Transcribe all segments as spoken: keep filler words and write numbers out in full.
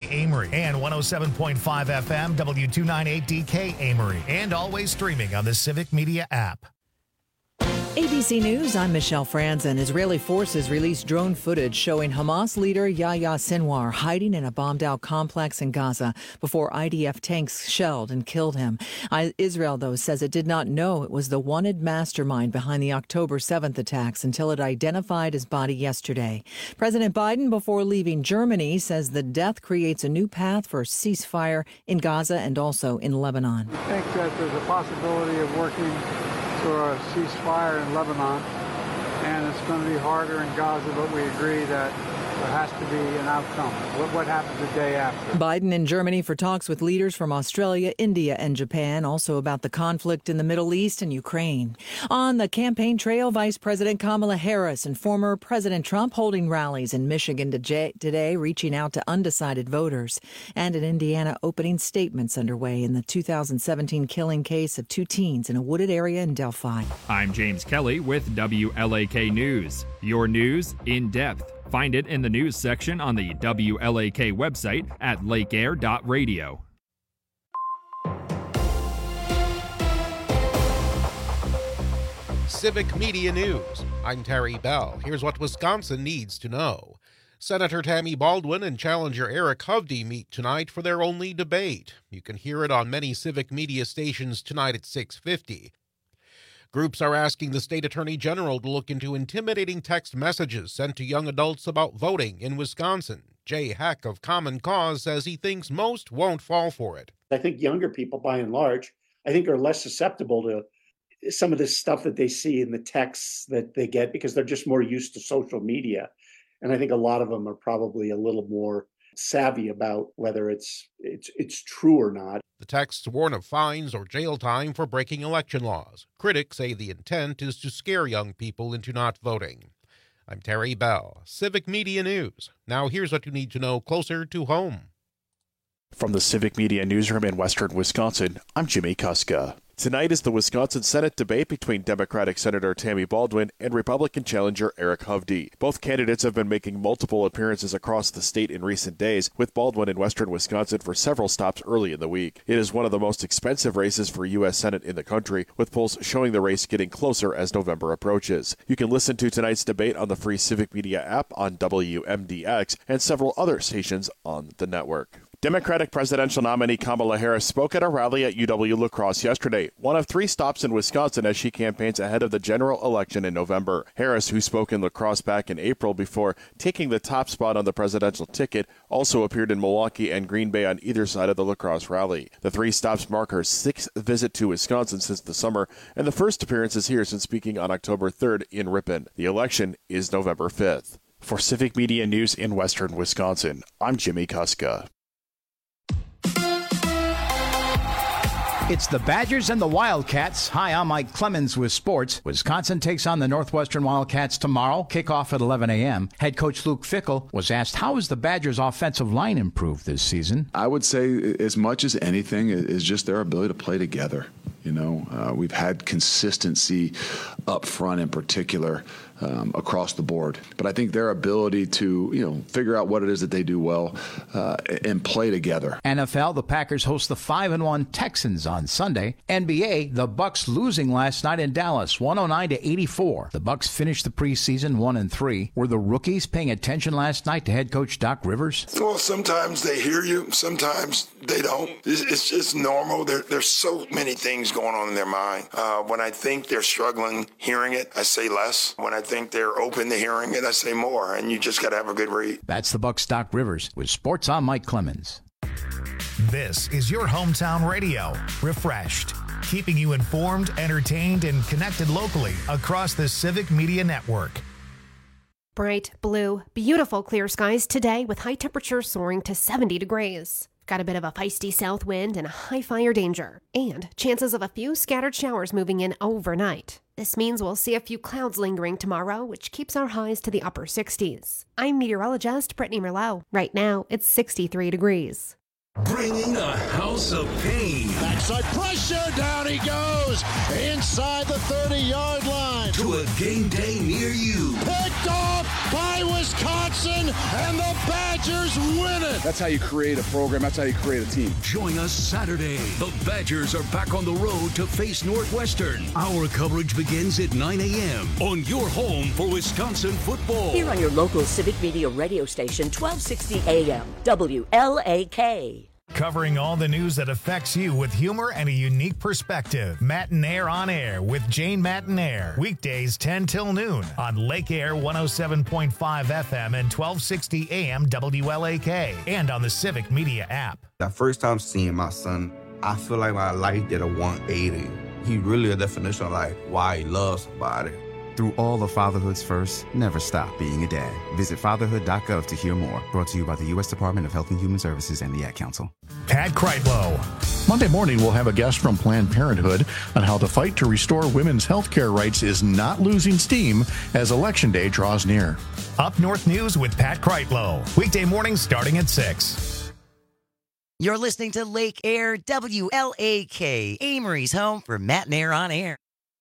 Amory, and one oh seven point five F M W two ninety-eight D K Amory, and always streaming on the Civic Media app. A B C News, I'm Michelle Franzen. Israeli forces released drone footage showing Hamas leader Yahya Sinwar hiding in a bombed-out complex in Gaza before I D F tanks shelled and killed him. Israel, though, says it did not know it was the wanted mastermind behind the October seventh attacks until it identified his body yesterday. President Biden, before leaving Germany, says the death creates a new path for a ceasefire in Gaza and also in Lebanon. I think that there's a possibility of working for a ceasefire in Lebanon, and it's going to be harder in Gaza, but we agree that there has to be an outcome. What, what happens the day after? Biden in Germany for talks with leaders from Australia, India, and Japan, also about the conflict in the Middle East and Ukraine. On the campaign trail, Vice President Kamala Harris and former President Trump holding rallies in Michigan today, reaching out to undecided voters. And in Indiana, opening statements underway in the two thousand seventeen killing case of two teens in a wooded area in Delphi. I'm James Kelly with W L A K News. Your news in depth. Find it in the news section on the W L A K website at lake air dot radio. Civic Media News. I'm Terry Bell. Here's what Wisconsin needs to know. Senator Tammy Baldwin and challenger Eric Hovde meet tonight for their only debate. You can hear it on many Civic Media stations tonight at six fifty. Groups are asking the state attorney general to look into intimidating text messages sent to young adults about voting in Wisconsin. Jay Heck of Common Cause says he thinks most won't fall for it. I think younger people, by and large, I think are less susceptible to some of this stuff that they see in the texts that they get because they're just more used to social media. And I think a lot of them are probably a little more savvy about whether it's it's it's true or not. The texts warn of fines or jail time for breaking election laws. Critics say the intent is to scare young people into not voting. I'm Terry Bell, Civic Media News. Now here's what you need to know closer to home. From the Civic Media Newsroom in Western Wisconsin, I'm Jimmy Kuska. Tonight is the Wisconsin Senate debate between Democratic Senator Tammy Baldwin and Republican challenger Eric Hovde. Both candidates have been making multiple appearances across the state in recent days, with Baldwin in Western Wisconsin for several stops early in the week. It is one of the most expensive races for U S Senate in the country, with polls showing the race getting closer as November approaches. You can listen to tonight's debate on the free Civic Media app on W M D X and several other stations on the network. Democratic presidential nominee Kamala Harris spoke at a rally at U W La Crosse yesterday, one of three stops in Wisconsin as she campaigns ahead of the general election in November. Harris, who spoke in La Crosse back in April before taking the top spot on the presidential ticket, also appeared in Milwaukee and Green Bay on either side of the La Crosse rally. The three stops mark her sixth visit to Wisconsin since the summer, and the first appearances here since speaking on October third in Ripon. The election is November fifth. For Civic Media News in Western Wisconsin, I'm Jimmy Kuska. It's the Badgers and the Wildcats. Hi, I'm Mike Clemens with sports. Wisconsin takes on the Northwestern Wildcats tomorrow. Kickoff at eleven a.m. Head coach Luke Fickell was asked, how has the Badgers' offensive line improved this season? I would say as much as anything is just their ability to play together. You know, uh, we've had consistency up front in particular. Um, across the board. But I think their ability to, you know, figure out what it is that they do well uh, and play together. N F L, the Packers host the five and one Texans on Sunday. N B A, the Bucks losing last night in Dallas, one oh nine to eighty-four. The Bucks finished the preseason one and three. Were the rookies paying attention last night to head coach Doc Rivers? Well, sometimes they hear you, sometimes they don't. It's, it's just normal. There, there's so many things going on in their mind. Uh, when I think they're struggling hearing it, I say less. When I think they're open to hearing it, I say more, and you just got to have a good read. That's the Bucks Doc Rivers. With sports, I'm Mike Clemens. This is your hometown radio, refreshed, keeping you informed, entertained, and connected locally across the Civic Media Network. Bright, blue, beautiful clear skies today with high temperatures soaring to seventy degrees. Got a bit of a feisty south wind and a high fire danger, and chances of a few scattered showers moving in overnight. This means we'll see a few clouds lingering tomorrow, which keeps our highs to the upper sixties. I'm meteorologist Brittany Merlot. Right now, it's sixty-three degrees. Bringing a house of pain. Backside pressure, down he goes, inside the thirty-yard line. To a game day near you. Picked off by Wisconsin, and the Badgers win it. That's how you create a program. That's how you create a team. Join us Saturday. The Badgers are back on the road to face Northwestern. Our coverage begins at nine a.m. on your home for Wisconsin football. Here on your local Civic Media radio station, twelve sixty A M, W L A K. Covering all the news that affects you with humor and a unique perspective. Matinaire on Air with Jane Matinaire. Weekdays ten till noon on Lake Air one oh seven point five F M and twelve sixty A M W L A K and on the Civic Media app. That first time seeing my son, I feel like my life did a one eighty. He really a definition of like why he loves somebody. Through all of fatherhood's first, never stop being a dad. Visit fatherhood dot gov to hear more. Brought to you by the U S Department of Health and Human Services and the Ad Council. Pat Kreitlow. Monday morning, we'll have a guest from Planned Parenthood on how the fight to restore women's health care rights is not losing steam as Election Day draws near. Up North News with Pat Kreitlow. Weekday mornings starting at six. You're listening to Lake Air W L A K, Amory's home for Matinaire on Air.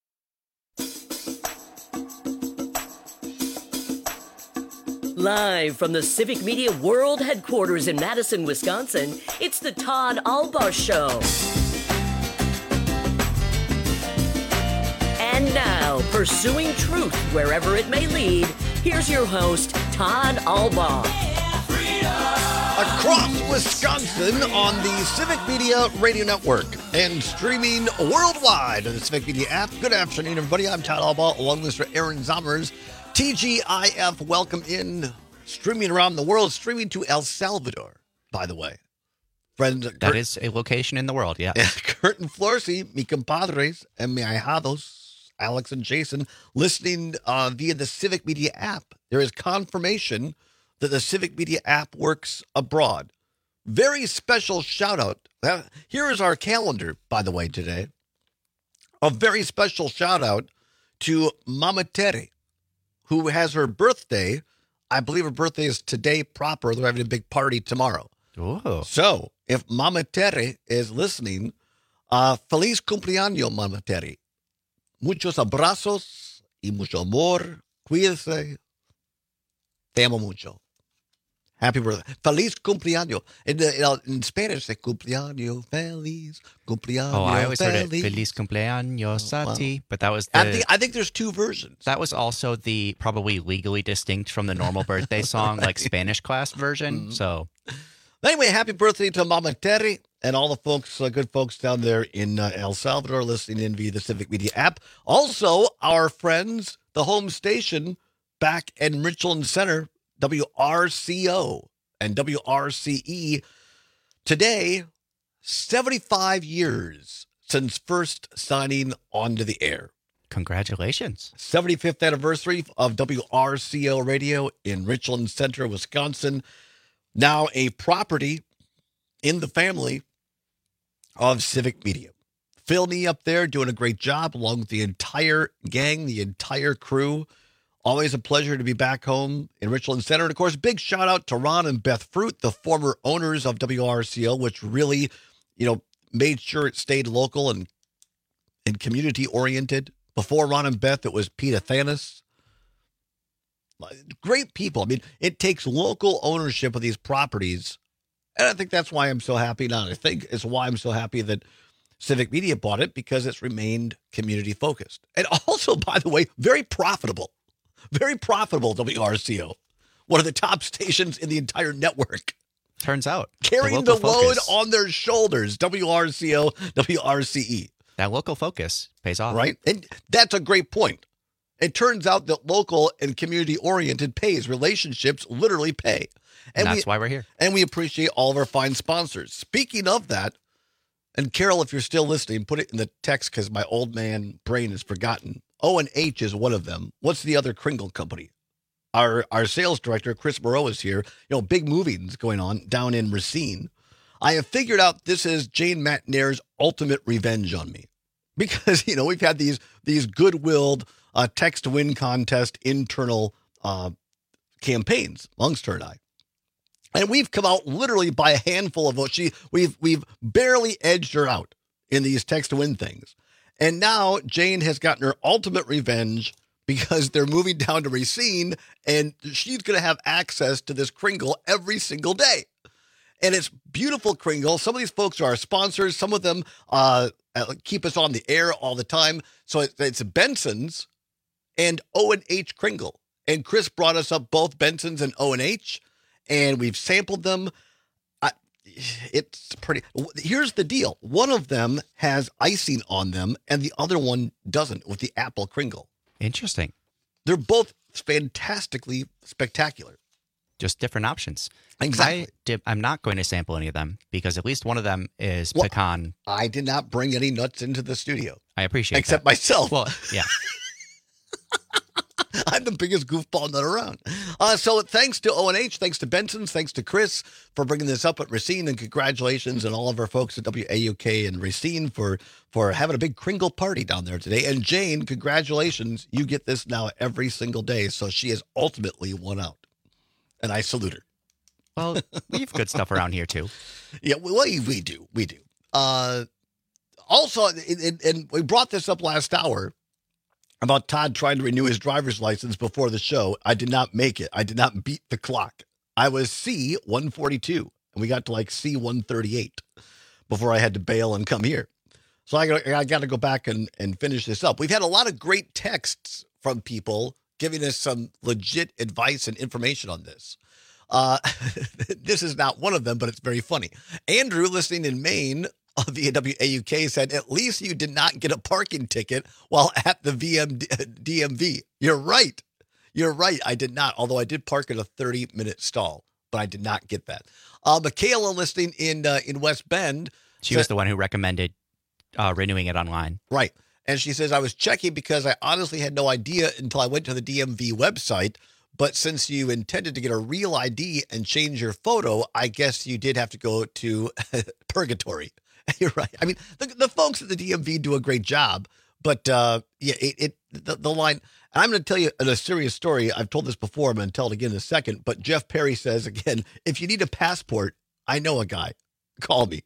Live from the Civic Media World Headquarters in Madison, Wisconsin, it's the Todd Albaugh Show. And now, pursuing truth wherever it may lead, here's your host, Todd Albaugh. Across Wisconsin on the Civic Media Radio Network and streaming worldwide on the Civic Media app. Good afternoon, everybody. I'm Todd Albaugh, along with Mister Aaron Zommers. T G I F, welcome in, streaming around the world, streaming to El Salvador, by the way. Friends, that Kurt, is a location in the world, yeah. yeah Kurt and Florcy, mi compadres, and mi ahijados, Alex and Jason, listening uh, via the Civic Media app. There is confirmation that the Civic Media app works abroad. Very special shout out. Uh, here is our calendar, by the way, today. A very special shout out to Mama Terry, who has her birthday. I believe her birthday is today proper. They're having a big party tomorrow. Ooh. So if Mama Terry is listening, uh, feliz cumpleaños, Mama Terry. Muchos abrazos y mucho amor. Cuídese. Te amo mucho. Happy birthday. Feliz cumpleaños. In, in, in Spanish, say cumpleaños feliz. Cumpleaños Oh, I always feliz. heard it, feliz cumpleaños a ti. But that was the... I think, I think there's two versions. That was also the probably legally distinct from the normal birthday song, like Spanish class version. Mm-hmm. So, anyway, happy birthday to Mama Terry and all the folks, uh, good folks down there in uh, El Salvador listening in via the Civic Media app. Also, our friends, the home station back in Richland Center, W R C O and W R C E. Today, seventy-five years since first signing onto the air. Congratulations. seventy-fifth anniversary of W R C O Radio in Richland Center, Wisconsin. Now a property in the family of Civic Media. Phil Nee up there doing a great job along with the entire gang, the entire crew. Always a pleasure to be back home in Richland Center. And, of course, big shout out to Ron and Beth Fruit, the former owners of W R C O, which really, you know, made sure it stayed local and, and community-oriented. Before Ron and Beth, it was Pete Athanas. Great people. I mean, it takes local ownership of these properties. And I think that's why I'm so happy now. I think it's why I'm so happy that Civic Media bought it, because it's remained community-focused. And also, by the way, very profitable. Very profitable, W R C O. One of the top stations in the entire network. Turns out. Carrying the, the load on their shoulders. W R C O, W R C E. That local focus pays off. Right? And that's a great point. It turns out that local and community-oriented pays. Relationships literally pay. And, and that's we, why we're here. And we appreciate all of our fine sponsors. Speaking of that, and Carol, if you're still listening, put it in the text because my old man brain has forgotten. O and H is one of them. What's the other Kringle company? Our our sales director, Chris Moreau, is here. You know, big movings going on down in Racine. I have figured out this is Jane Matinaire's ultimate revenge on me. Because, you know, we've had these these good-willed uh, text-to-win contest internal uh, campaigns amongst her and I. And we've come out literally by a handful of votes. She, we've, we've barely edged her out in these text to win things. And now Jane has gotten her ultimate revenge because they're moving down to Racine, and she's going to have access to this Kringle every single day. And it's beautiful Kringle. Some of these folks are our sponsors. Some of them uh, keep us on the air all the time. So it's Benson's and O and H Kringle. And Chris brought us up both Benson's and O and H, and we've sampled them. I, it's pretty. Here's the deal. One of them has icing on them, and the other one doesn't, with the apple Kringle. Interesting. They're both fantastically spectacular. Just different options. Exactly. I did, I'm not going to sample any of them because at least one of them is well, pecan. I did not bring any nuts into the studio. I appreciate Except that. myself. Well, yeah. I'm the biggest goofball nut around. Uh, so thanks to O and H, thanks to Benson's, thanks to Chris for bringing this up at Racine, and congratulations and all of our folks at W A U K and Racine for, for having a big Kringle party down there today. And Jane, congratulations. You get this now every single day, so she has ultimately won out. And I salute her. Well, we have good stuff around here, too. Yeah, well, we do. We do. Uh, also, and, and we brought this up last hour about Todd trying to renew his driver's license before the show. I did not make it. I did not beat the clock. I was C one forty-two, and we got to like C one thirty-eight before I had to bail and come here. So I got, I got to go back and, and finish this up. We've had a lot of great texts from people giving us some legit advice and information on this. Uh, this is not one of them, but it's very funny. Andrew, listening in Maine via W A U K, said, at least you did not get a parking ticket while at the V M D M V. You're right. You're right. I did not, although I did park at a thirty-minute stall, but I did not get that. Uh, Michaela, listening in uh, in West Bend. She said, was the one who recommended uh, renewing it online. Right. And she says, I was checking because I honestly had no idea until I went to the D M V website. But since you intended to get a real I D and change your photo, I guess you did have to go to purgatory. You're right. I mean, the, the folks at the D M V do a great job. But uh, yeah, it, it the, the line. And I'm going to tell you a serious story. I've told this before. I'm going to tell it again in a second. But Jeff Perry says, again, if you need a passport, I know a guy. Call me.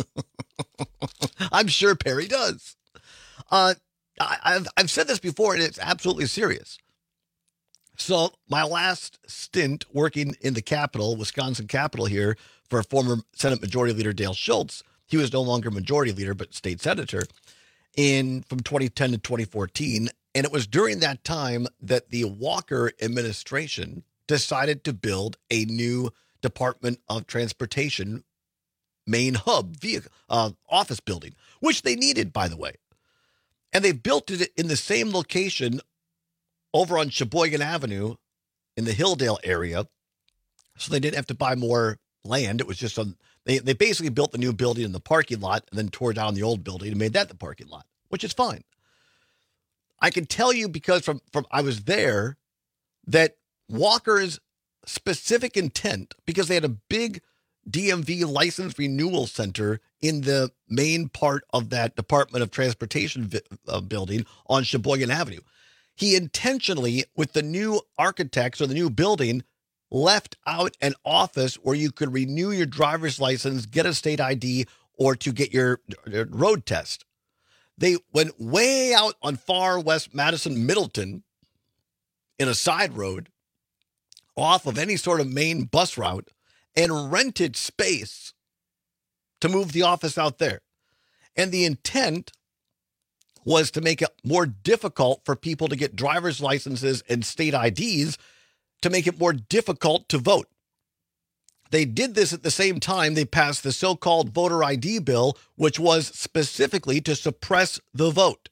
I'm sure Perry does. Uh, I, I've, I've said this before, and it's absolutely serious. So my last stint working in the Capitol, Wisconsin Capitol here, for former Senate Majority Leader Dale Schultz, he was no longer Majority Leader, but state senator, in from twenty ten to twenty fourteen. And it was during that time that the Walker administration decided to build a new Department of Transportation main hub vehicle, uh, office building, which they needed, by the way. And they built it in the same location over on Sheboygan Avenue in the Hilldale area. So they didn't have to buy more land. It was just on, they, they basically built the new building in the parking lot and then tore down the old building and made that the parking lot, which is fine. I can tell you because from, from I was there that Walker's specific intent, because they had a big D M V license renewal center in the main part of that Department of Transportation vi- uh, building on Sheboygan Avenue. He intentionally, with the new architects or the new building, left out an office where you could renew your driver's license, get a state I D, or to get your, your road test. They went way out on far west Madison, Middleton, in a side road, off of any sort of main bus route, and rented space to move the office out there. And the intent was to make it more difficult for people to get driver's licenses and state I Ds, to make it more difficult to vote. They did this at the same time they passed the so-called voter I D bill, which was specifically to suppress the vote.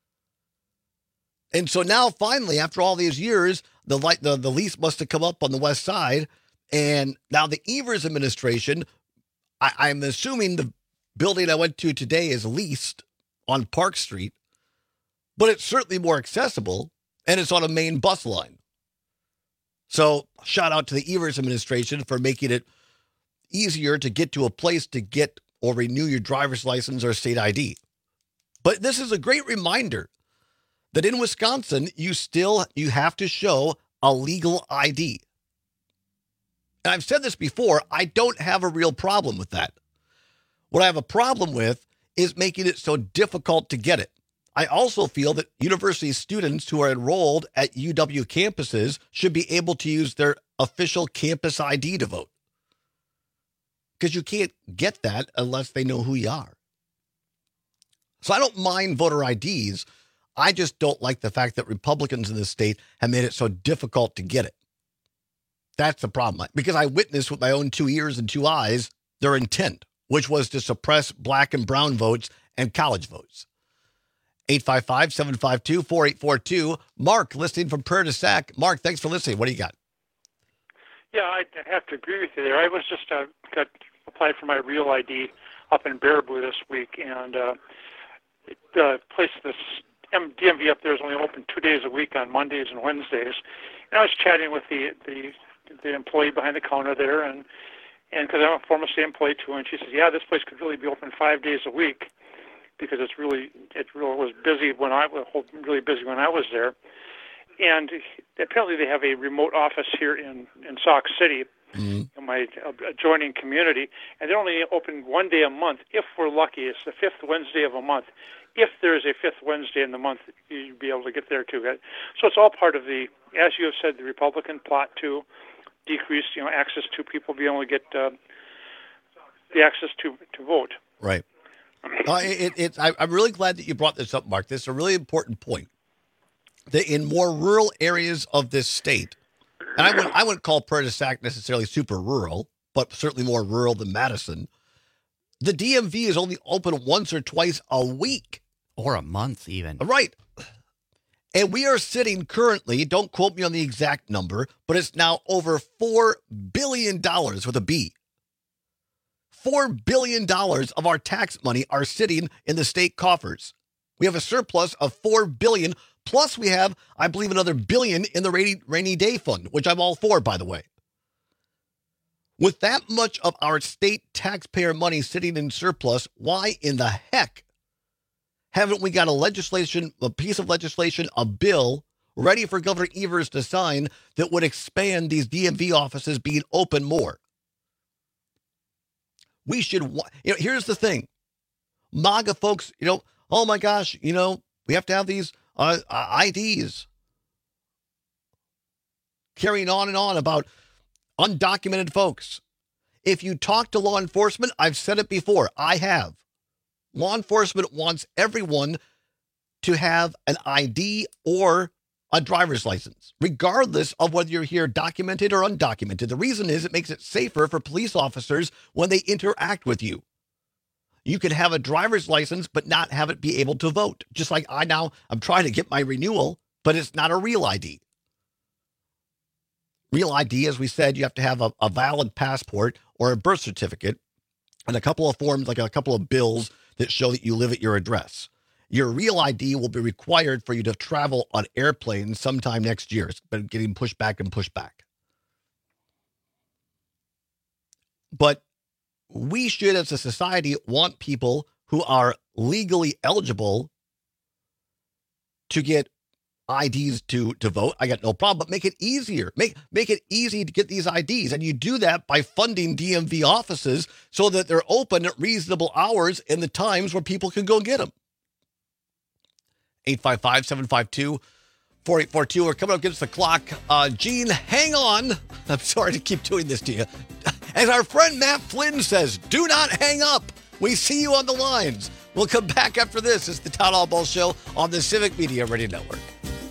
And so now, finally, after all these years, the, light, the, the lease must have come up on the west side. And now the Evers administration, I, I'm assuming the building I went to today is leased on Park Street, but it's certainly more accessible, and it's on a main bus line. So shout out to the Evers administration for making it easier to get to a place to get or renew your driver's license or state I D. But this is a great reminder that in Wisconsin, you still, you have to show a legal I D. And I've said this before, I don't have a real problem with that. What I have a problem with is making it so difficult to get it. I also feel that university students who are enrolled at U W campuses should be able to use their official campus I D to vote. Because you can't get that unless they know who you are. So I don't mind voter I Ds. I just don't like the fact that Republicans in this state have made it so difficult to get it. That's the problem. Because I witnessed with my own two ears and two eyes their intent, which was to suppress black and brown votes and college votes. eight five five, seven five two, four eight four two. Mark, listening from Prairie du Sac. Mark, thanks for listening. What do you got? Yeah, I have to agree with you there. I was just uh, got applied for my real I D up in Baraboo this week, and uh, the place, this D M V up there is only open two days a week on Mondays and Wednesdays. And I was chatting with the the, the employee behind the counter there, and and because I'm a former state employee too, and she says, yeah, this place could really be open five days a week because it's really it really was busy when I was really busy when I was there. And apparently they have a remote office here in in Sauk City, mm-hmm. in my adjoining community, and they're only open one day a month if we're lucky. It's the fifth Wednesday of a month. If there's a fifth Wednesday in the month, you'd be able to get there too. So it's all part of the, as you have said, the Republican plot to decrease, you know, access to people being able to get uh, the access to, to vote. Right. Uh, it, it, I, I'm really glad that you brought this up, Mark. This is a really important point. That in more rural areas of this state, and I wouldn't, I wouldn't call Prairie du Sac necessarily super rural, but certainly more rural than Madison, the D M V is only open once or twice a week. Or a month even. Right. And we are sitting currently, don't quote me on the exact number, but it's now over four billion dollars with a B. four billion dollars of our tax money are sitting in the state coffers. We have a surplus of four billion dollars, plus we have, I believe, another billion in the rainy, rainy day fund, which I'm all for, by the way. With that much of our state taxpayer money sitting in surplus, why in the heck haven't we got a legislation, a piece of legislation, a bill ready for Governor Evers to sign that would expand these D M V offices being open more? We should, you know, here's the thing. MAGA folks, you know, oh my gosh, you know, we have to have these uh, I Ds. Carrying on and on about undocumented folks. If you talk to law enforcement, I've said it before, I have. Law enforcement wants everyone to have an I D or a driver's license, regardless of whether you're here documented or undocumented. The reason is it makes it safer for police officers when they interact with you. You could have a driver's license, but not have it be able to vote. Just like I now, I'm trying to get my renewal, but it's not a real I D. Real I D, as we said, you have to have a, a valid passport or a birth certificate and a couple of forms, like a couple of bills that show that you live at your address. Your real I D will be required for you to travel on airplanes sometime next year. It's been getting pushed back and pushed back. But we should, as a society, want people who are legally eligible to get I Ds to, to vote. I got no problem, but make it easier. Make, make it easy to get these I Ds. And you do that by funding D M V offices so that they're open at reasonable hours in the times where people can go get them. eight five five, seven five two, four eight four two. We're coming up against the clock. Uh, Gene, hang on. I'm sorry to keep doing this to you. As our friend Matt Flynn says, do not hang up. We see you on the lines. We'll come back after this. It's the Town Hall Ball Show on the Civic Media Radio Network.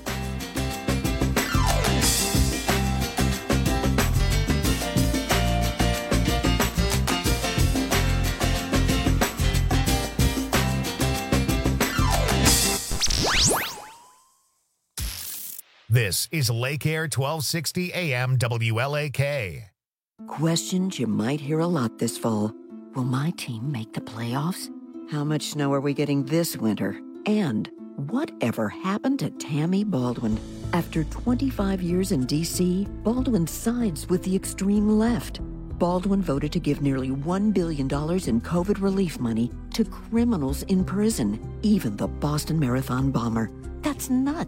This is Lake Air twelve sixty A M W L A K. Questions you might hear a lot this fall. Will my team make the playoffs? How much snow are we getting this winter? And whatever happened to Tammy Baldwin? After twenty-five years in D C, Baldwin sides with the extreme left. Baldwin voted to give nearly one billion dollars in COVID relief money to criminals in prison, even the Boston Marathon bomber. That's nuts.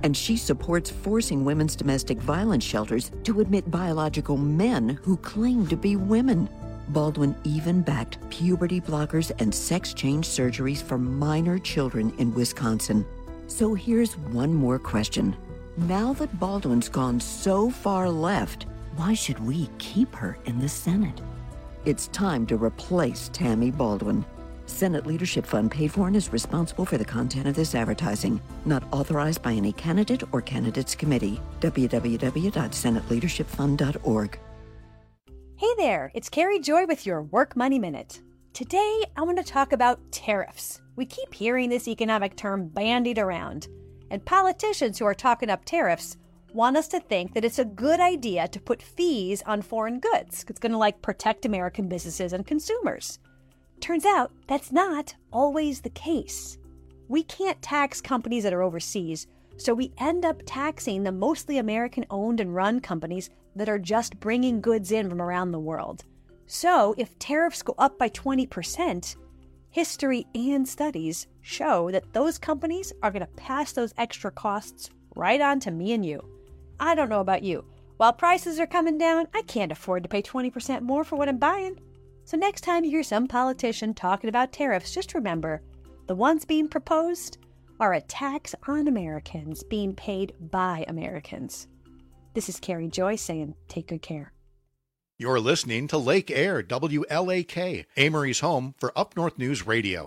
And she supports forcing women's domestic violence shelters to admit biological men who claim to be women. Baldwin even backed puberty blockers and sex change surgeries for minor children in Wisconsin. So here's one more question. Now that Baldwin's gone so far left, why should we keep her in the Senate? It's time to replace Tammy Baldwin. Senate Leadership Fund paid for and is responsible for the content of this advertising. Not authorized by any candidate or candidates committee. w w w dot senate leadership fund dot org. Hey there, it's Carrie Joy with your Work Money Minute. Today, I want to talk about tariffs. We keep hearing this economic term bandied around, and politicians who are talking up tariffs want us to think that it's a good idea to put fees on foreign goods. It's going to like protect American businesses and consumers. Turns out that's not always the case. We can't tax companies that are overseas, so we end up taxing the mostly American-owned and run companies that are just bringing goods in from around the world. So if tariffs go up by twenty percent, history and studies show that those companies are going to pass those extra costs right on to me and you. I don't know about you. While prices are coming down, I can't afford to pay twenty percent more for what I'm buying. So next time you hear some politician talking about tariffs, just remember, the ones being proposed are a tax on Americans being paid by Americans. This is Carrie Joy saying, take good care. You're listening to Lake Air, W L A K, Amory's home for Up North News Radio.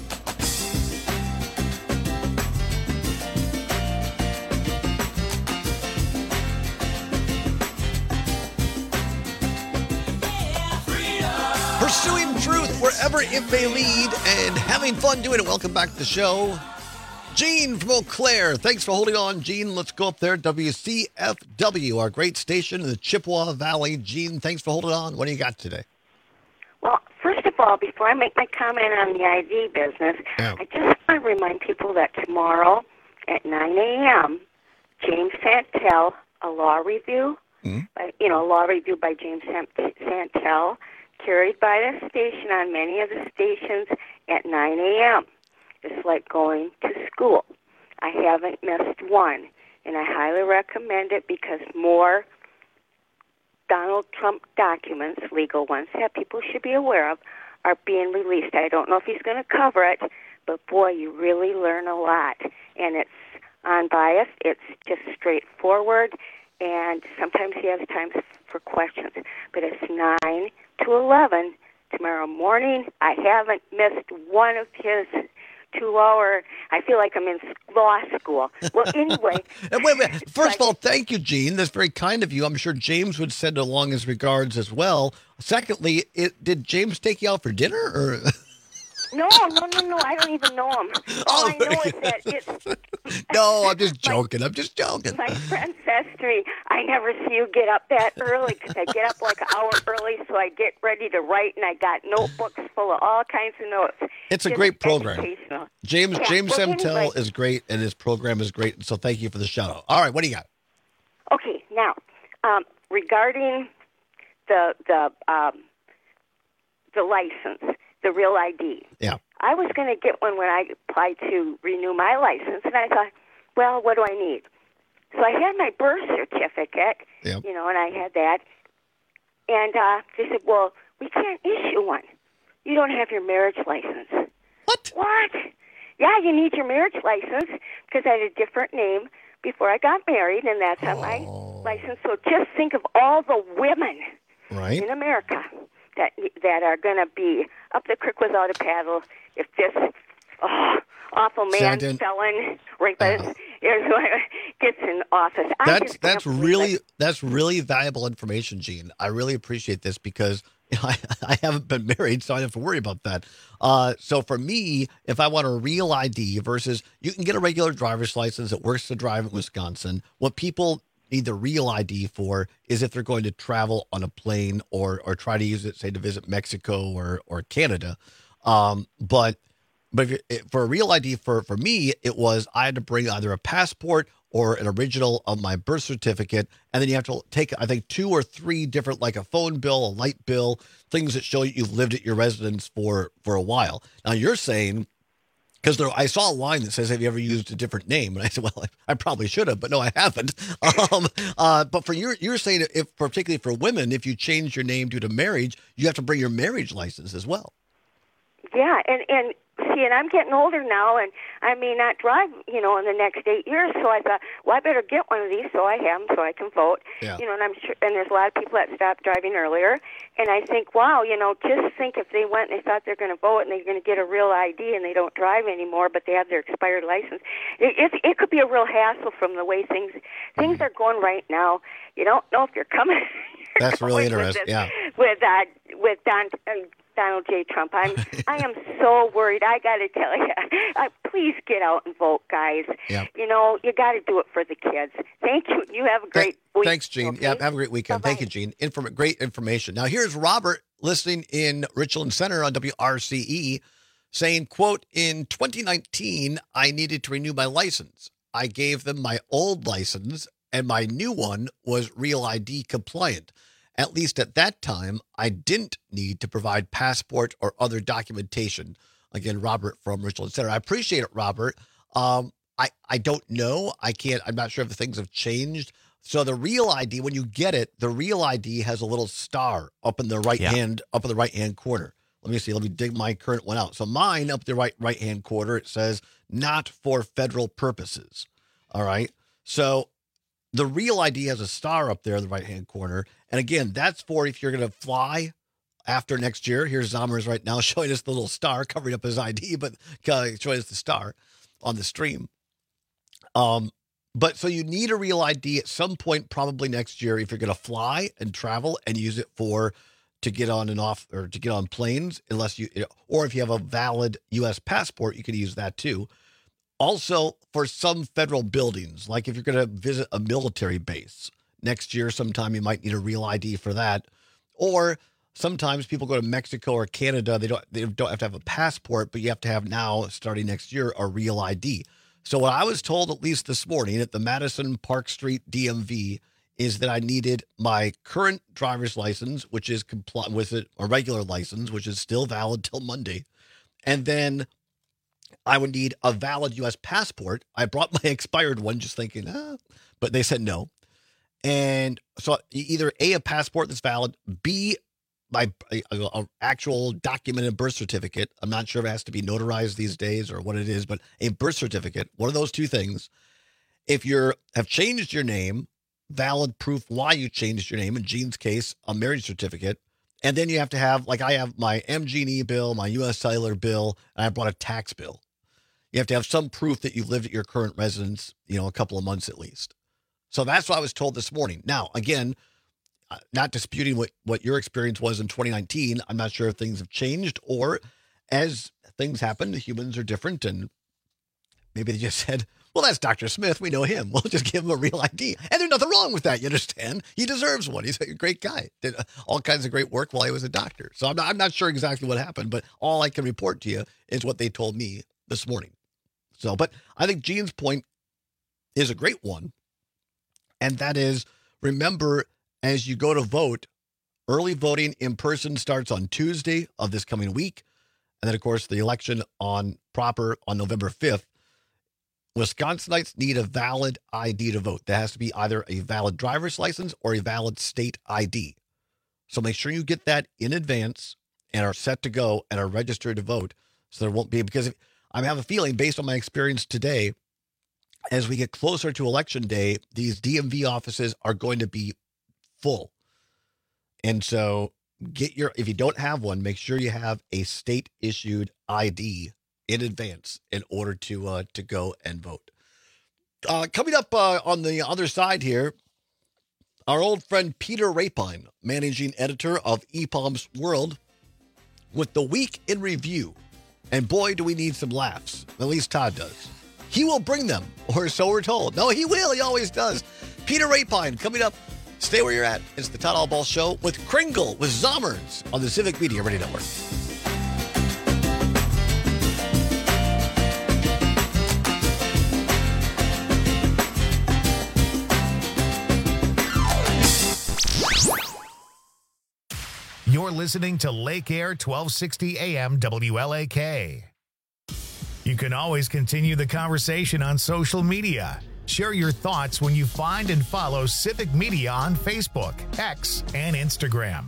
Pursuing truth wherever it may lead and having fun doing it. Welcome back to the show. Gene from Eau Claire. Thanks for holding on, Gene. Let's go up there. W C F W, our great station in the Chippewa Valley. Gene, thanks for holding on. What do you got today? Well, first of all, before I make my comment on the I V business, yeah. I just want to remind people that tomorrow at nine a.m., James Santel, a law review, mm-hmm. by, you know, a law review by James Santel, carried by the station on many of the stations at nine a.m. It's like going to school. I haven't missed one, and I highly recommend it because more Donald Trump documents, legal ones that people should be aware of, are being released. I don't know if he's going to cover it, but boy, you really learn a lot. And it's unbiased, it's just straightforward, and sometimes he has times for questions. But it's nine to eleven tomorrow morning. I haven't missed one of his two-hour, I feel like I'm in law school. Well, anyway. wait, wait. First of all, thank you, Gene. That's very kind of you. I'm sure James would send along his regards as well. Secondly, it, did James take you out for dinner? Or? No, no, no, no. I don't even know him. All I know is that it's... No, I'm just joking. My, I'm just joking. My friend Sestry, I never see you get up that early because I get up like an hour early so I get ready to write, and I got notebooks full of all kinds of notes. It's a just great program. James yeah, James well, Semtel anyway. is great, and his program is great, so thank you for the shout-out. All right, what do you got? Okay, now, um, regarding the the um, the license, the Real I D. Yeah. I was going to get one when I applied to renew my license, and I thought, well, what do I need? So I had my birth certificate, yep. you know, and I had that. And uh, they said, well, we can't issue one. You don't have your marriage license. What? What? Yeah, you need your marriage license because I had a different name before I got married, and that's on oh. my license. So just think of all the women right. in America that that are going to be up the creek without a paddle if this oh, awful man, Sandin, felon, rapist uh, gets in office. I that's that's really it. that's really valuable information, Gene. I really appreciate this because I, I haven't been married, so I don't have to worry about that. Uh, so for me, if I want a real I D versus you can get a regular driver's license that works to drive in Wisconsin, what people need the real I D for is if they're going to travel on a plane or or try to use it, say, to visit Mexico or or Canada. Um, but but if it, for a real I D for for me, it was I had to bring either a passport or an original of my birth certificate, and then you have to take, I think, two or three different, like a phone bill, a light bill, things that show you've lived at your residence for for a while. Now you're saying Because I saw a line that says, have you ever used a different name? And I said, well, I, I probably should have, but no, I haven't. Um, uh, but for you, you're saying if particularly for women, if you change your name due to marriage, you have to bring your marriage license as well. Yeah, and, and see, and I'm getting older now, and I may not drive, you know, in the next eight years. So I thought, well, I better get one of these so I have them so I can vote. Yeah. You know, and I'm sure, and there's a lot of people that stopped driving earlier. And I think, wow, you know, just think if they went and they thought they're going to vote and they're going to get a real I D and they don't drive anymore, but they have their expired license. It, it, it could be a real hassle from the way things things are going right now. You don't know if you're coming. That's really interesting. With, yeah. With uh, with Don. Uh, Donald J. Trump. I'm I am so worried. I got to tell you, uh, please get out and vote, guys. Yep. You know, you got to do it for the kids. Thank you. You have a great Th- week. Thanks, Gene. Okay? Yeah, have a great weekend. Bye-bye. Thank you, Gene. Inform- great information. Now, here's Robert listening in Richland Center on W R C E saying, quote, in twenty nineteen, I needed to renew my license. I gave them my old license, and my new one was Real I D compliant. At least at that time, I didn't need to provide passport or other documentation. Again, Robert from Richland Center. I appreciate it, Robert. Um, I, I don't know. I can't, I'm not sure if things have changed. So the Real I D, when you get it, the Real I D has a little star up in the right Yeah. hand, up in the right hand corner. Let me see. Let me dig my current one out. So mine up the right right hand corner, it says not for federal purposes. All right. So the Real I D has a star up there in the right-hand corner. And again, that's for if you're going to fly after next year. Here's Zommers right now showing us the little star covering up his I D, but uh, showing us the star on the stream. Um, but so you need a Real I D at some point, probably next year, if you're going to fly and travel and use it for to get on and off or to get on planes, unless you, or if you have a valid U S passport, you can use that too. Also, for some federal buildings, like if you're going to visit a military base next year, sometime you might need a Real I D for that. Or sometimes people go to Mexico or Canada, they don't they don't have to have a passport, but you have to have now, starting next year, a Real I D. So what I was told, at least this morning, at the Madison Park Street D M V, is that I needed my current driver's license, which is compli- with it, a regular license, which is still valid till Monday, and then I would need a valid U S passport. I brought my expired one just thinking, ah, but they said no. And so either A, a passport that's valid, B, my a, a actual documented birth certificate. I'm not sure if it has to be notarized these days or what it is, but a birth certificate, one of those two things. If you have changed your name, valid proof why you changed your name, in Gene's case, a marriage certificate. And then you have to have, like I have my M G and E bill, my U S Cellular bill, and I brought a tax bill. You have to have some proof that you've lived at your current residence, you know, a couple of months at least. So that's what I was told this morning. Now, again, not disputing what, what your experience was in twenty nineteen. I'm not sure if things have changed or as things happen, humans are different. And maybe they just said, well, that's Doctor Smith. We know him. We'll just give him a Real I D. And there's nothing wrong with that. You understand? He deserves one. He's a great guy. Did all kinds of great work while he was a doctor. So I'm not, I'm not sure exactly what happened, but all I can report to you is what they told me this morning. So, but I think Gene's point is a great one. And that is, remember, as you go to vote, early voting in person starts on Tuesday of this coming week. And then, of course, the election on proper on November fifth. Wisconsinites need a valid I D to vote. That has to be either a valid driver's license or a valid state I D. So make sure you get that in advance and are set to go and are registered to vote. So there won't be, because if, I have a feeling based on my experience today, as we get closer to election day, these D M V offices are going to be full. And so get your, if you don't have one, make sure you have a state issued I D in advance in order to, uh, to go and vote. Uh, coming up uh, on the other side here, our old friend Peter Rapine, managing editor of E P O M's World, with the week in review. And boy, do we need some laughs. At least Todd does. He will bring them, or so we're told. No, he will. He always does. Peter Rapine coming up. Stay where you're at. It's the Todd Allball Show with Kringle, with Zommers on the Civic Media Radio Network. You're listening to Lake Air twelve sixty A M W L A K. You can always continue the conversation on social media. Share your thoughts when you find and follow Civic Media on Facebook, X, and Instagram.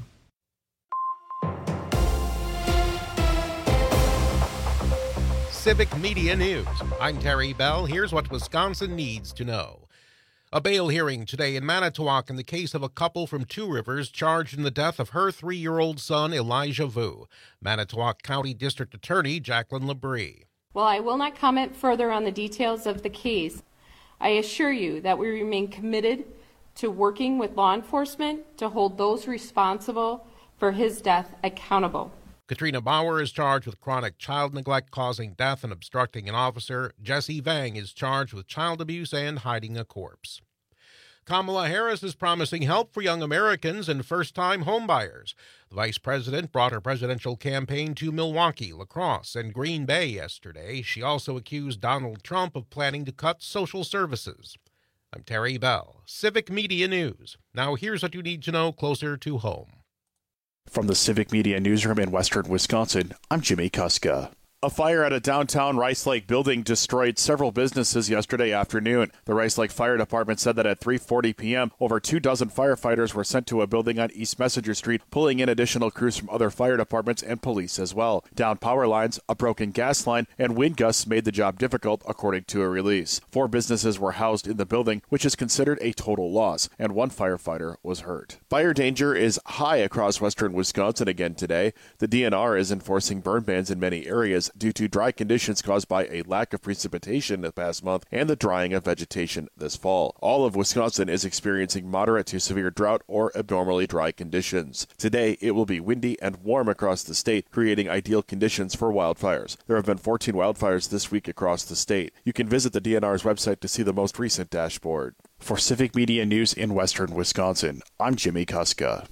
Civic Media News. I'm Terry Bell. Here's what Wisconsin needs to know. A bail hearing today in Manitowoc in the case of a couple from Two Rivers charged in the death of her three-year-old son, Elijah Vu. Manitowoc County District Attorney Jacqueline Labrie. While I will not comment further on the details of the case, I assure you that we remain committed to working with law enforcement to hold those responsible for his death accountable. Katrina Bauer is charged with chronic child neglect causing death and obstructing an officer. Jesse Vang is charged with child abuse and hiding a corpse. Kamala Harris is promising help for young Americans and first-time homebuyers. The vice president brought her presidential campaign to Milwaukee, La Crosse, and Green Bay yesterday. She also accused Donald Trump of planning to cut social services. I'm Terry Bell, Civic Media News. Now here's what you need to know closer to home. From the Civic Media Newsroom in Western Wisconsin, I'm Jimmy Kuska. A fire at a downtown Rice Lake building destroyed several businesses yesterday afternoon. The Rice Lake Fire Department said that at three forty p.m., over two dozen firefighters were sent to a building on East Messenger Street, pulling in additional crews from other fire departments and police as well. Down power lines, a broken gas line, and wind gusts made the job difficult, according to a release. Four businesses were housed in the building, which is considered a total loss, and one firefighter was hurt. Fire danger is high across western Wisconsin again today. The D N R is enforcing burn bans in many areas due to dry conditions caused by a lack of precipitation the past month and the drying of vegetation this fall. All of Wisconsin is experiencing moderate to severe drought or abnormally dry conditions. Today, it will be windy and warm across the state, creating ideal conditions for wildfires. There have been fourteen wildfires this week across the state. You can visit the D N R's website to see the most recent dashboard. For Civic Media News in Western Wisconsin, I'm Jimmy Kuska.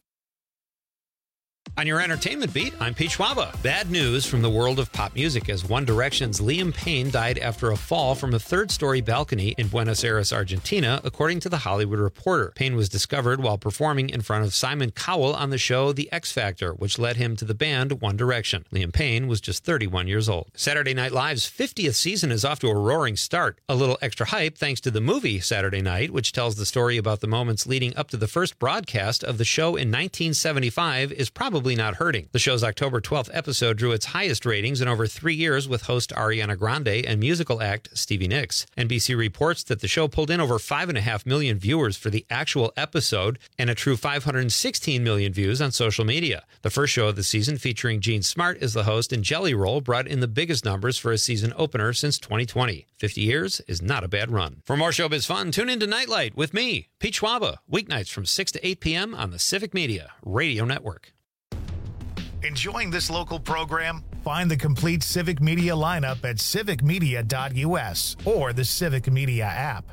On your entertainment beat, I'm Pete Schwaba. Bad news from the world of pop music as One Direction's Liam Payne died after a fall from a third-story balcony in Buenos Aires, Argentina, according to The Hollywood Reporter. Payne was discovered while performing in front of Simon Cowell on the show The X Factor, which led him to the band One Direction. Liam Payne was just thirty-one years old. Saturday Night Live's fiftieth season is off to a roaring start. A little extra hype thanks to the movie Saturday Night, which tells the story about the moments leading up to the first broadcast of the show in nineteen seventy-five, is probably Probably not hurting. The show's October twelfth episode drew its highest ratings in over three years with host Ariana Grande and musical act Stevie Nicks. N B C reports that the show pulled in over five point five million viewers for the actual episode and a true five hundred sixteen million views on social media. The first show of the season, featuring Gene Smart as the host and Jelly Roll, brought in the biggest numbers for a season opener since twenty twenty. fifty years is not a bad run. For more showbiz fun, tune into Nightlight with me, Pete Schwaba, weeknights from six to eight p.m. on the Civic Media Radio Network. Enjoying this local program? Find the complete Civic Media lineup at civic media dot u s or the Civic Media app.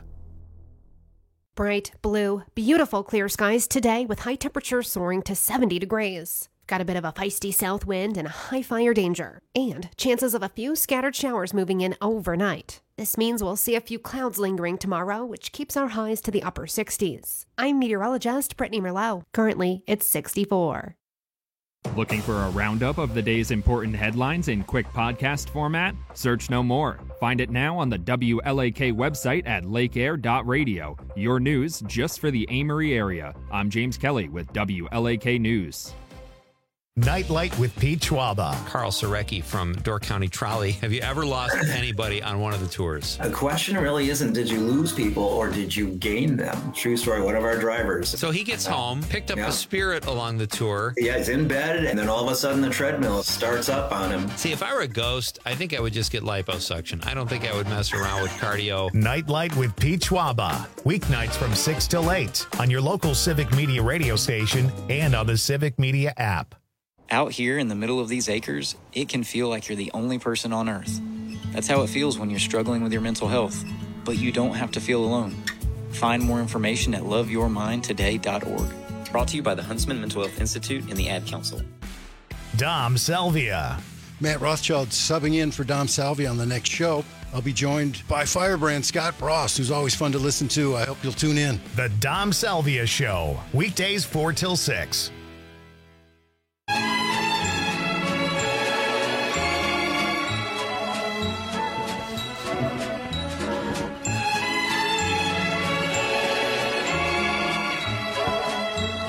Bright, blue, beautiful clear skies today with high temperatures soaring to seventy degrees. Got a bit of a feisty south wind and a high fire danger, and chances of a few scattered showers moving in overnight. This means we'll see a few clouds lingering tomorrow, which keeps our highs to the upper sixties. I'm meteorologist Brittany Merlot. Currently, it's sixty-four. Looking for a roundup of the day's important headlines in quick podcast format? Search no more. Find it now on the W L A K website at lake air dot radio. Your news just for the Amory area. I'm James Kelly with W L A K News. Nightlight with Pete Schwaba. Carl Surecki from Door County Trolley. Have you ever lost anybody on one of the tours? The question really isn't did you lose people or did you gain them? True story, one of our drivers. So he gets home, picked up yeah. a Spirit along the tour. Yeah, he's in bed, and then all of a sudden the treadmill starts up on him. See, if I were a ghost, I think I would just get liposuction. I don't think I would mess around with cardio. Nightlight with Pete Schwaba. Weeknights from six till eight on your local Civic Media radio station and on the Civic Media app. Out here in the middle of these acres, it can feel like you're the only person on Earth. That's how it feels when you're struggling with your mental health. But you don't have to feel alone. Find more information at love your mind today dot org. Brought to you by the Huntsman Mental Health Institute and the Ad Council. Dom Salvia. Matt Rothschild subbing in for Dom Salvia on the next show. I'll be joined by Firebrand Scott Bross, who's always fun to listen to. I hope you'll tune in. The Dom Salvia Show, weekdays four till six.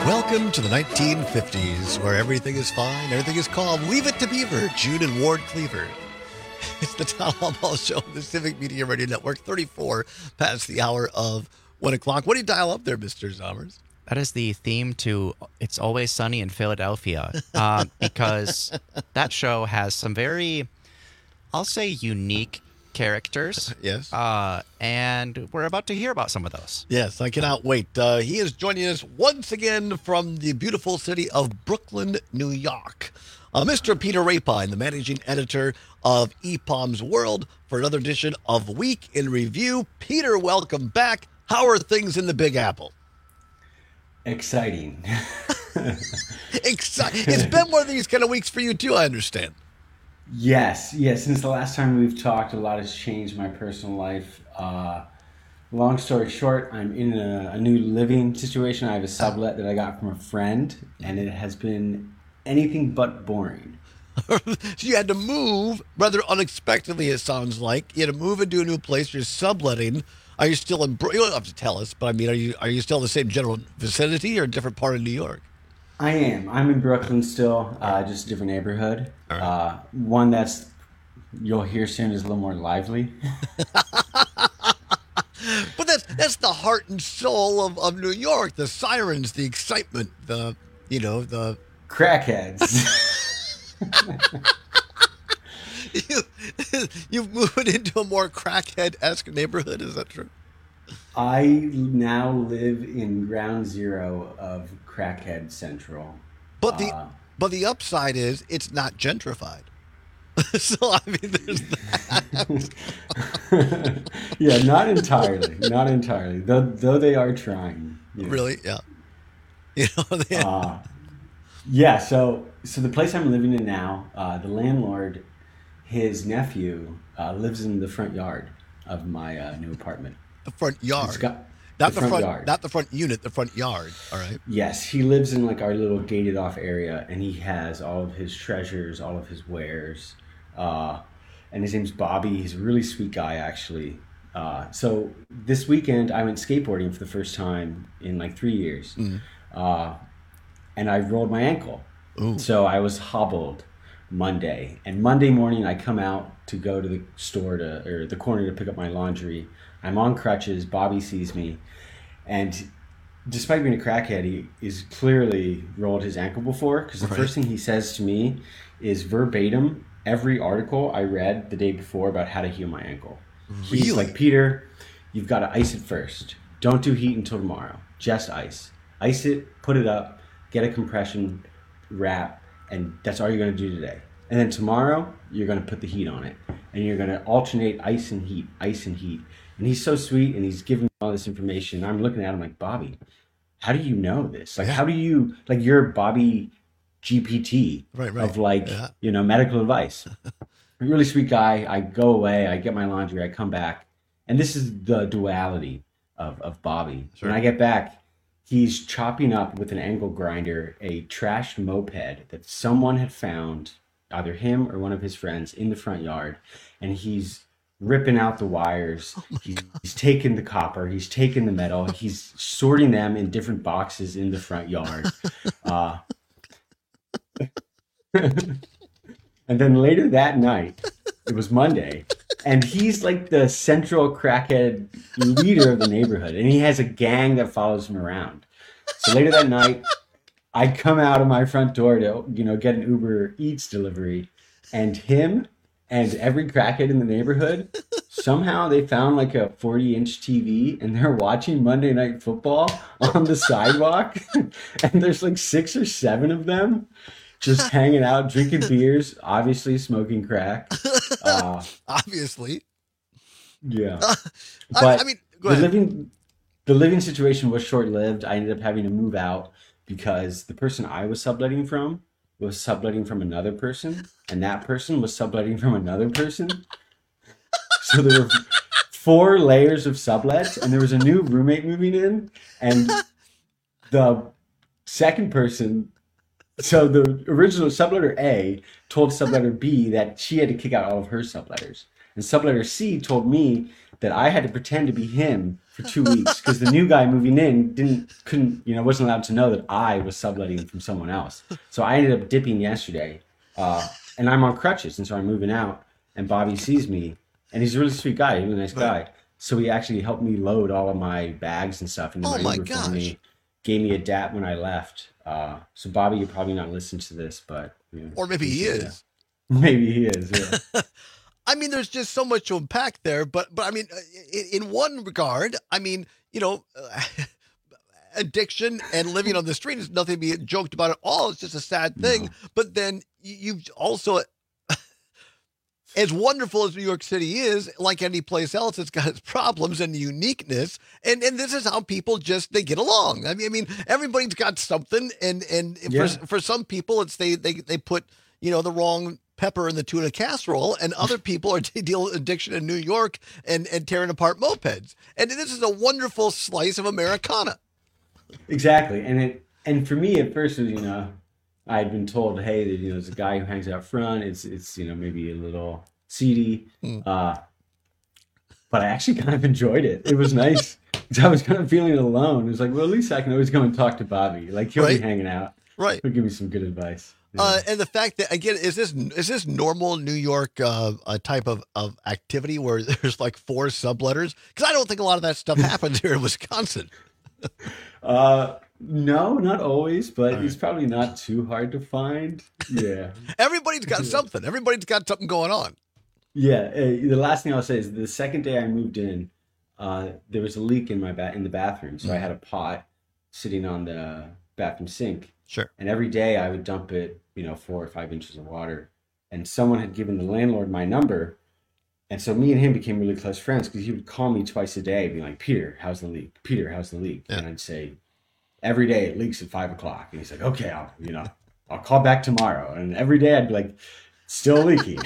Welcome to the nineteen fifties, where everything is fine, everything is calm. Leave it to Beaver, June and Ward Cleaver. It's the Town Hall Ball Show on the Civic Media Radio Network, thirty-four past the hour of one o'clock. What do you dial up there, Mister Zommers? That is the theme to It's Always Sunny in Philadelphia, uh, because that show has some very, I'll say, unique characters. Yes. Uh, and we're about to hear about some of those. Yes, I cannot wait. Uh, he is joining us once again from the beautiful city of Brooklyn, New York. Uh, Mister Peter Rapine, the managing editor of E P O M's World, for another edition of Week in Review. Peter, welcome back. How are things in the Big Apple? Exciting. Exciting. It's been one of these kind of weeks for you, too, I understand. Yes, yes. Since the last time we've talked, a lot has changed in my personal life. Uh, long story short, I'm in a, a new living situation. I have a sublet that I got from a friend, and it has been anything but boring. So you had to move rather unexpectedly, it sounds like. You had to move into a new place. You're subletting. Are you still in? You don't have to tell us, but I mean, are you are you still in the same general vicinity or a different part of New York? I am. I'm in Brooklyn still, uh, just a different neighborhood. Right. Uh, one that's you'll hear soon is a little more lively. But that's that's the heart and soul of, of New York. The sirens, the excitement, the you know the crackheads. you, you've moved into a more crackhead-esque neighborhood, is that true? I now live in ground zero of Crackhead Central. But the uh, but the upside is it's not gentrified. So, I mean, there's that. Yeah, not entirely. Not entirely. Though, though they are trying. You know. Really? Yeah. You know, they... uh, yeah, so so the place I'm living in now, uh, the landlord, his nephew, uh, lives in the front yard of my uh, new apartment. The front yard? Got, not the, the front, front yard. Not the front unit, the front yard. All right. Yes, he lives in like our little gated off area, and he has all of his treasures, all of his wares. Uh, and his name's Bobby. He's a really sweet guy, actually. Uh, so this weekend, I went skateboarding for the first time in like three years. Mm. Uh, and I rolled my ankle. Ooh. So I was hobbled Monday. And Monday morning, I come out to go to the store to or the corner to pick up my laundry. I'm on crutches. Bobby sees me. And despite being a crackhead, he is clearly rolled his ankle before. Because the right. first thing he says to me is verbatim every article I read the day before about how to heal my ankle. Really? He's like, Peter, you've got to ice it first. Don't do heat until tomorrow. Just ice. Ice it, put it up, get a compression wrap, and that's all you're going to do today. And then tomorrow, you're going to put the heat on it. And you're going to alternate ice and heat, ice and heat. And he's so sweet, and he's giving me all this information. I'm looking at him like, Bobby, how do you know this? Like, how do you, like, you're Bobby G P T right, right. of, like, yeah. you know, medical advice. Really sweet guy. I go away, I get my laundry, I come back. And this is the duality of, of Bobby. Sure. When I get back, he's chopping up with an angle grinder a trashed moped that someone had found, either him or one of his friends, in the front yard. And he's ripping out the wires. Oh he's, he's taking the copper. He's taking the metal. He's sorting them in different boxes in the front yard. Uh, and then later that night, it was Monday, and he's like the central crackhead leader of the neighborhood, and he has a gang that follows him around. So later that night, I come out of my front door to, you know, get an Uber Eats delivery, and him and every crackhead in the neighborhood, somehow they found like a forty inch T V, and they're watching Monday Night Football on the sidewalk, and there's like six or seven of them just hanging out, drinking beers, obviously smoking crack. Uh, obviously. Yeah. Uh, but I, I mean, go the ahead. living the living situation was short-lived. I ended up having to move out because the person I was subletting from was subletting from another person, and that person was subletting from another person. So there were four layers of sublets, and there was a new roommate moving in, and the second person... So the original subletter A told subletter B that she had to kick out all of her subletters. And subletter C told me that I had to pretend to be him for two weeks because the new guy moving in didn't couldn't you know wasn't allowed to know that I was subletting from someone else. So I ended up dipping yesterday, uh, and I'm on crutches, and so I'm moving out. And Bobby sees me, and he's a really sweet guy, he's a nice guy. So he actually helped me load all of my bags and stuff into Oh my my Uber for gosh. me. Gave me a D A T when I left. Uh, so Bobby, you're probably not listening to this, but you know, Or maybe he yeah. is. Maybe he is. Yeah. I mean, there's just so much to unpack there, but but I mean, in, in one regard, I mean, you know, uh, addiction and living on the street is nothing to be joked about at all. It's just a sad thing. No. But then you- you've also, as wonderful as New York City is, like any place else, it's got its problems and uniqueness. And and this is how people just they get along. I mean, I mean, everybody's got something, and and Yeah. for for some people, it's they they they put you know the wrong pepper in the tuna casserole, and other people are dealing with addiction in New York and and tearing apart mopeds. And this is a wonderful slice of Americana. Exactly. And it and for me at first, you know, I'd been told, hey, you know, there's a guy who hangs out front. It's it's you know maybe a little seedy, Mm. uh, but I actually kind of enjoyed it. It was nice because I was kind of feeling alone. It was like, well, at least I can always go and talk to Bobby. Like he'll Right. be hanging out. Right. He'll give me some good advice. Uh, and the fact that again, is this is this normal New York uh, a type of, of activity where there's like four subletters? Because I don't think a lot of that stuff happens here in Wisconsin. Uh, no, not always, but it's probably not too hard to find. Yeah. Everybody's got something. Everybody's got something going on. Yeah, uh, the last thing I'll say is the second day I moved in, uh, there was a leak in my ba- in the bathroom, so I had a pot sitting on the bathroom sink. Sure. And every day I would dump it, you know, four or five inches of water. And someone had given the landlord my number, and so me and him became really close friends because he would call me twice a day, being like, "Peter, how's the leak? Peter, how's the leak?" And I'd say, "Every day it leaks at five o'clock." And he's like, "Okay, I'll you know I'll call back tomorrow." And every day I'd be like, "Still leaking."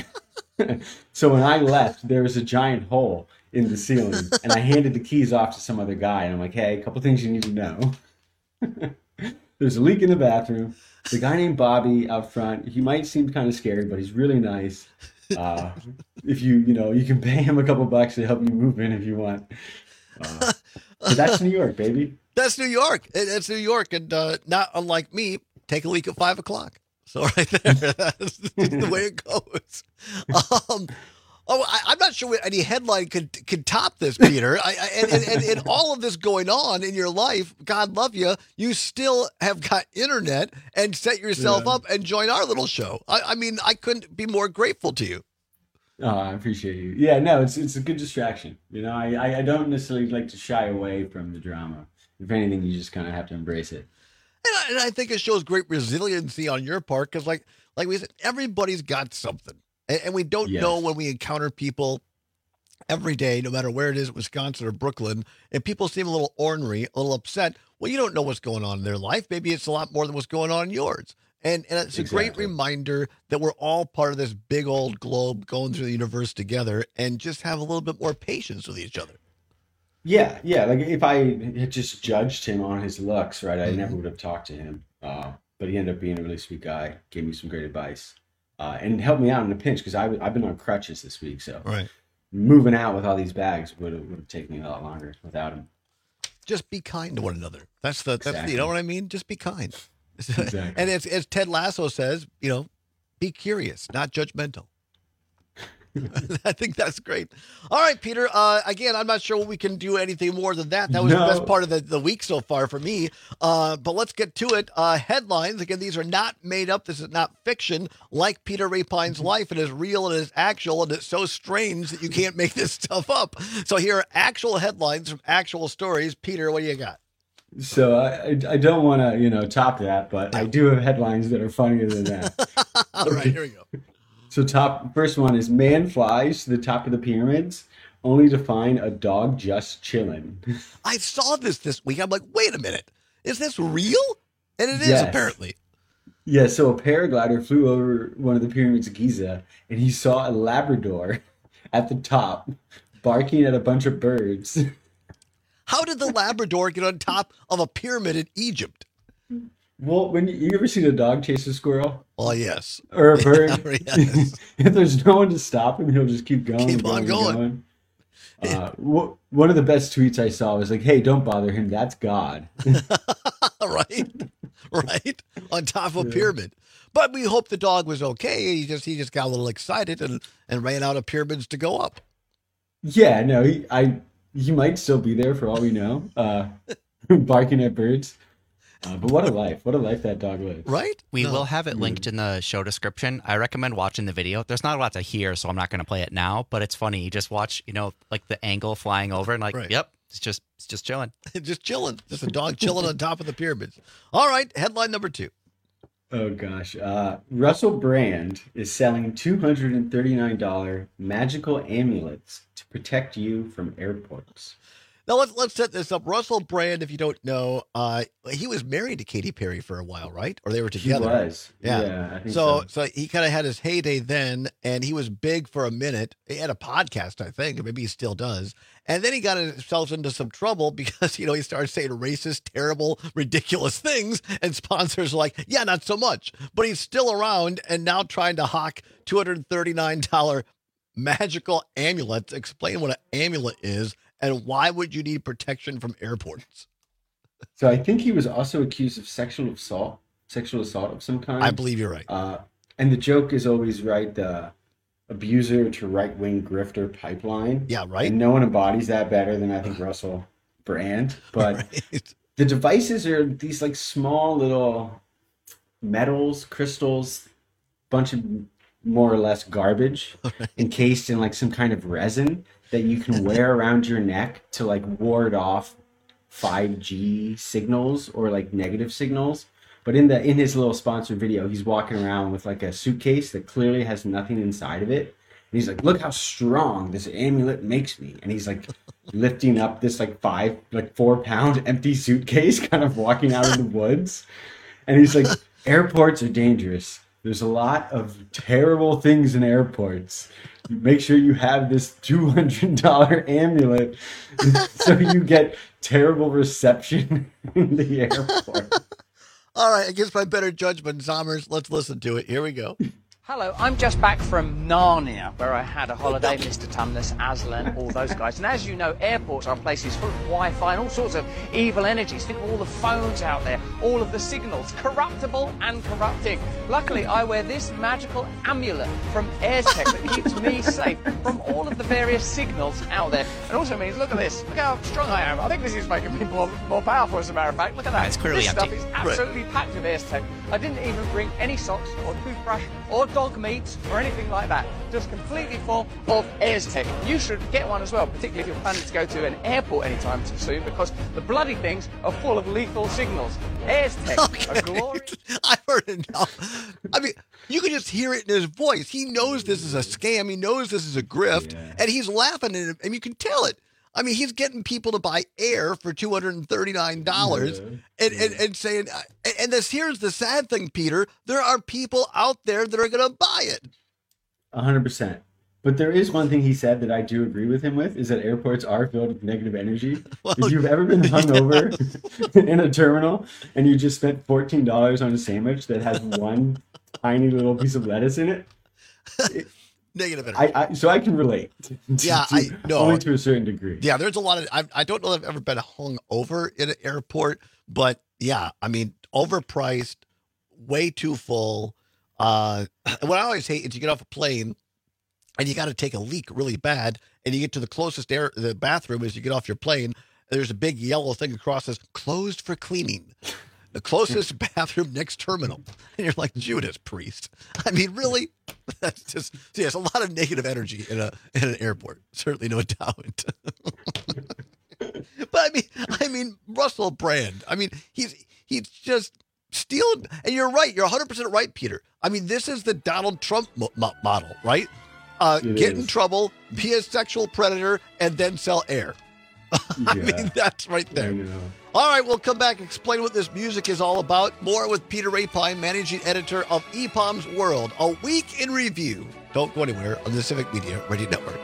So when I left, there was a giant hole in the ceiling, and I handed the keys off to some other guy, and I'm like, "Hey, a couple things you need to know." There's a leak in the bathroom. The guy named Bobby out front, he might seem kind of scary, but he's really nice. Uh, if you, you know, you can pay him a couple bucks to help you move in if you want. Uh, but that's New York, baby. That's New York. It- It's New York, and uh, not unlike me, take a leak at five o'clock. So right there, that's the way it goes. Um, oh, I, I'm not sure what any headline could could top this, Peter. I, I, and, and, and, and all of this going on in your life, God love you, you still have got internet and set yourself Yeah. up and join our little show. I, I mean, I couldn't be more grateful to you. Oh, I appreciate you. Yeah, no, it's it's a good distraction. You know, I, I, I don't necessarily like to shy away from the drama. If anything, you just kind of have to embrace it. And I, and I think it shows great resiliency on your part because, like, like we said, everybody's got something, and, and we don't Yes. know when we encounter people every day, no matter where it is, Wisconsin or Brooklyn, and people seem a little ornery, a little upset. Well, you don't know what's going on in their life. Maybe it's a lot more than what's going on in yours. And and it's a great Exactly. reminder that we're all part of this big old globe going through the universe together, and just have a little bit more patience with each other. Yeah, yeah. Like if I had just judged him on his looks, right, I never would have talked to him. Uh, but he ended up being a really sweet guy. Gave me some great advice, uh, and helped me out in a pinch because I I've been on crutches this week, so Right. moving out with all these bags would have, would have taken me a lot longer without him. Just be kind to one another. That's the that's Exactly. you know what I mean. Just be kind. Exactly. And as as Ted Lasso says, you know, be curious, not judgmental. I think that's great. All right, Peter. Uh, again, I'm not sure we can do anything more than that. That was the No. best part of the, the week so far for me. Uh, but let's get to it. Uh, headlines. Again, these are not made up. This is not fiction. Like Peter Rapine's life, it is real and it is actual, and it's so strange that you can't make this stuff up. So here are actual headlines from actual stories. Peter, what do you got? So I I I don't want to you know top that, but I do have headlines that are funnier than that. All right, here we go. So top first one is man flies to the top of the pyramids only to find a dog just chilling. I saw this this week. I'm like, wait a minute. Is this real? And it is, Yes. apparently. Yeah, so a paraglider flew over one of the pyramids of Giza and he saw a Labrador at the top barking at a bunch of birds. How did the Labrador get on top of a pyramid in Egypt? Well, when you, you ever seen a dog chase a squirrel? Oh, yes. Or a bird? Yes. If there's no one to stop him, he'll just keep going. Keep going, on going. going. Uh, w- one of the best tweets I saw was like, "Hey, don't bother him. That's God." Right, right, on top of a pyramid. But we hope the dog was okay. He just he just got a little excited and, and ran out of pyramids to go up. Yeah, no, he, I he might still be there for all we know, uh, barking at birds. Uh, but what a life! What a life that dog lives. Right? We No. will have it linked in the show description. I recommend watching the video. There's not a lot to hear, so I'm not going to play it now. But it's funny. You just watch, you know, like the angle flying over, and like, Right. yep, it's just it's just chilling. Just chilling. Just a dog chilling on top of the pyramids. All right, headline number two. Oh gosh, uh, Russell Brand is selling two hundred and thirty-nine dollar magical amulets to protect you from airports. Now let's let's set this up. Russell Brand, if you don't know, uh, he was married to Katy Perry for a while, right? Or they were together. He was. Yeah. Yeah, I think so, so. so he kind of had his heyday then, and he was big for a minute. He had a podcast, I think, or maybe he still does. And then he got himself into some trouble because, you know, he started saying racist, terrible, ridiculous things, and sponsors are like, yeah, not so much. But he's still around and now trying to hawk two hundred thirty-nine dollar magical amulets. Explain what an amulet is. And why would you need protection from airports? So I think he was also accused of sexual assault, sexual assault of some kind. I believe you're right. Uh, and the joke is always right, the abuser to right-wing grifter pipeline. Yeah, right. And no one embodies that better than I think Russell Brand. But right. The devices are these like small little metals, crystals, bunch of more or less garbage right. encased in like some kind of resin that you can wear around your neck to like ward off five G signals or like negative signals. But in the in his little sponsored video, he's walking around with like a suitcase that clearly has nothing inside of it. And he's like, look how strong this amulet makes me. And he's like lifting up this like five, like four pound empty suitcase, kind of walking out of the woods. And he's like, airports are dangerous. There's a lot of terrible things in airports. Make sure you have this two hundred dollar amulet so you get terrible reception in the airport. All right, against my better judgment, Zommers, let's listen to it. Here we go. Hello, I'm just back from Narnia, where I had a holiday, Mister Tumnus, Aslan, all those guys. And as you know, airports are places full of Wi-Fi and all sorts of evil energies. Think of all the phones out there, all of the signals, corruptible and corrupting. Luckily, I wear this magical amulet from AirTech that keeps me safe from all of the various signals out there. And also means, look at this, look how strong I am. I think this is making me more, more powerful, as a matter of fact. Look at that. It's clearly this empty. stuff is absolutely packed with AirTech. I didn't even bring any socks or toothbrush or dog meat or anything like that. Just completely full of AirTech. You should get one as well, particularly if you're planning to go to an airport anytime too soon, because the bloody things are full of lethal signals. AirTech, Okay. a glory. I've heard it now. I mean, you can just hear it in his voice. He knows this is a scam. He knows this is a grift, yeah. and he's laughing at it, and you can tell it. I mean, he's getting people to buy air for two hundred thirty-nine dollars yeah. and, and, and saying, and this here's the sad thing, Peter, there are people out there that are going to buy it. one hundred percent. But there is one thing he said that I do agree with him with, is that airports are filled with negative energy. Well, if you've ever been hungover yeah. in a terminal and you just spent fourteen dollars on a sandwich that has one tiny little piece of lettuce in it, it negative energy. I, I, so I can relate. To, yeah, to, I know. Only to a certain degree. Yeah, there's a lot of, I, I don't know if I've ever been hung over in an airport, but yeah, I mean, overpriced, way too full. Uh, what I always hate is you get off a plane and you got to take a leak really bad, and you get to the closest air, the bathroom as you get off your plane. And there's a big yellow thing across this, closed for cleaning. The closest bathroom next terminal. And you're like, Judas Priest. I mean, really? That's just, yes, a lot of negative energy in a in an airport. Certainly no doubt. But I mean, I mean, Russell Brand. I mean, he's he's just stealing. And you're right. You're one hundred percent right, Peter. I mean, this is the Donald Trump mo- mo- model, right? Uh, get is. in trouble, be a sexual predator, and then sell air. I yeah. mean, that's right there. All right, we'll come back and explain what this music is all about. More with Peter Rapine, managing editor of E P O M's World. A week in review. Don't go anywhere on the Civic Media Radio Network.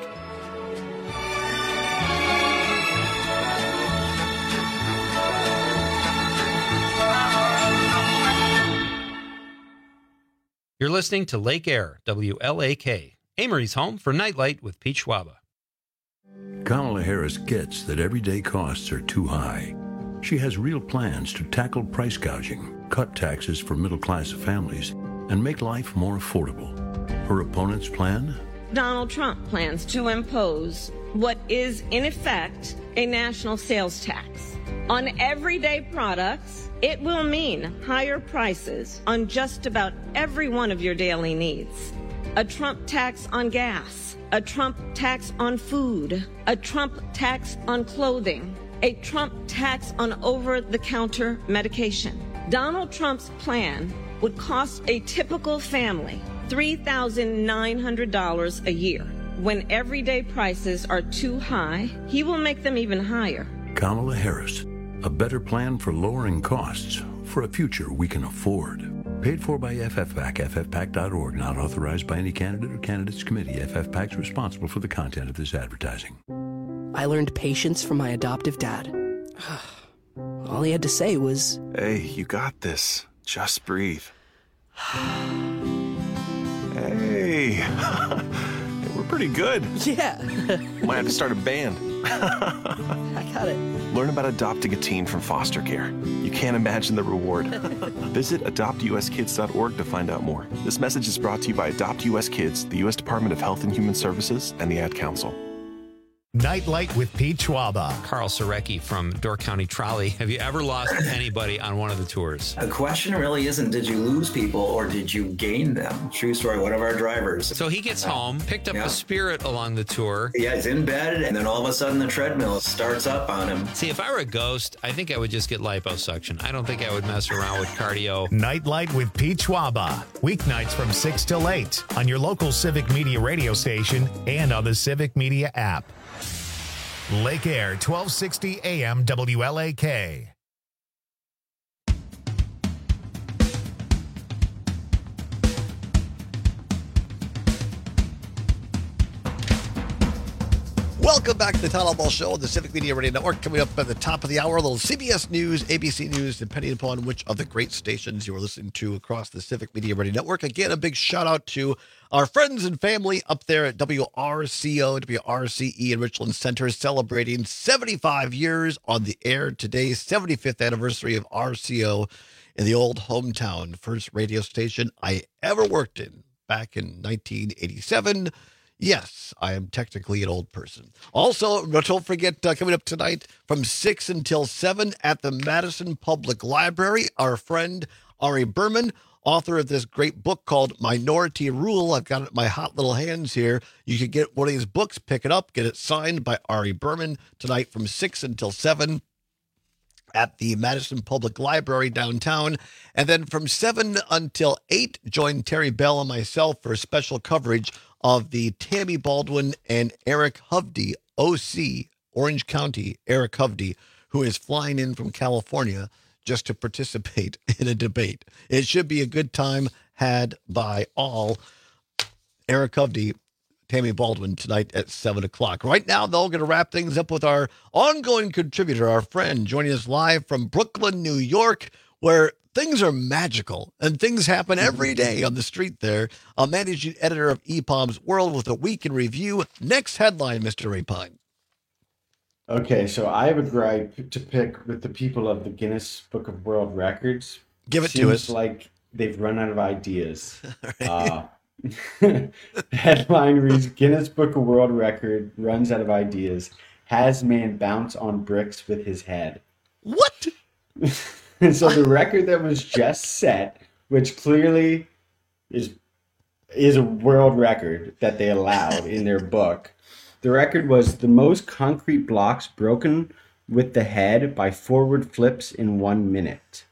You're listening to Lake Air, W L A K, Amory's home for Nightlight with Pete Schwaba. Kamala Harris gets that everyday costs are too high. She has real plans to tackle price gouging, cut taxes for middle-class families, and make life more affordable. Her opponent's plan? Donald Trump plans to impose what is, in effect, a national sales tax. On everyday products, it will mean higher prices on just about every one of your daily needs. A Trump tax on gas, a Trump tax on food, a Trump tax on clothing, a Trump tax on over-the-counter medication. Donald Trump's plan would cost a typical family three thousand nine hundred dollars a year. When everyday prices are too high, he will make them even higher. Kamala Harris, a better plan for lowering costs for a future we can afford. Paid for by F F PAC, F F PAC dot org, not authorized by any candidate or candidates committee. F F PAC is responsible for the content of this advertising. I learned patience from my adoptive dad. All he had to say was, "Hey, you got this. Just breathe." Hey, we're pretty good. Yeah. Might have to start a band. I got it. Learn about adopting a teen from foster care. You can't imagine the reward. Visit adopt U S kids dot org to find out more. This message is brought to you by Adopt U S Kids, the U S Department of Health and Human Services, and the Ad Council. Nightlight with Pete Schwaba. Carl Sarecki from Door County Trolley. Have you ever lost anybody on one of the tours? The question really isn't did you lose people or did you gain them? True story, one of our drivers. So he gets home, picked up yeah. the Spirit along the tour. Yeah, he's in bed, and then all of a sudden the treadmill starts up on him. See, if I were a ghost, I think I would just get liposuction. I don't think I would mess around with cardio. Nightlight with Pete Schwaba. Weeknights from six till eight on your local Civic Media radio station and on the Civic Media app. Lake Air, twelve sixty A M W L A K. Welcome back to the Town Hall Ball Show on the Civic Media Radio Network. Coming up at the top of the hour, a little C B S News, A B C News, depending upon which of the great stations you are listening to across the Civic Media Radio Network. Again, a big shout out to our friends and family up there at W R C O, W R C E in Richland Center, celebrating seventy-five years on the air today, seventy-fifth anniversary of R C O in the old hometown, first radio station I ever worked in back in nineteen eighty-seven. Yes, I am technically an old person. Also, don't forget, uh, coming up tonight from six until seven at the Madison Public Library, our friend Ari Berman, author of this great book called Minority Rule. I've got it in my hot little hands here. You can get one of these books, pick it up, get it signed by Ari Berman tonight from six until seven at the Madison Public Library downtown. And then from seven until eight, join Terry Bell and myself for special coverage of the Tammy Baldwin and Eric Hovde, O C, Orange County, Eric Hovde, who is flying in from California just to participate in a debate. It should be a good time had by all. Eric Hovde, Tammy Baldwin tonight at seven o'clock. Right now, though, we're going to wrap things up with our ongoing contributor, our friend, joining us live from Brooklyn, New York, where things are magical and things happen every day on the street there. A managing editor of E P O M's World with a week in review. Next headline, Mister Rapine. Okay, so I have a gripe to pick with the people of the Guinness Book of World Records. Give it Seems to us. like they've run out of ideas. uh, the headline reads, Guinness Book of World Record runs out of ideas. Has man bounce on bricks with his head. What? And so the record that was just set, which clearly is is a world record that they allowed in their book. The record was the most concrete blocks broken with the head by forward flips in one minute.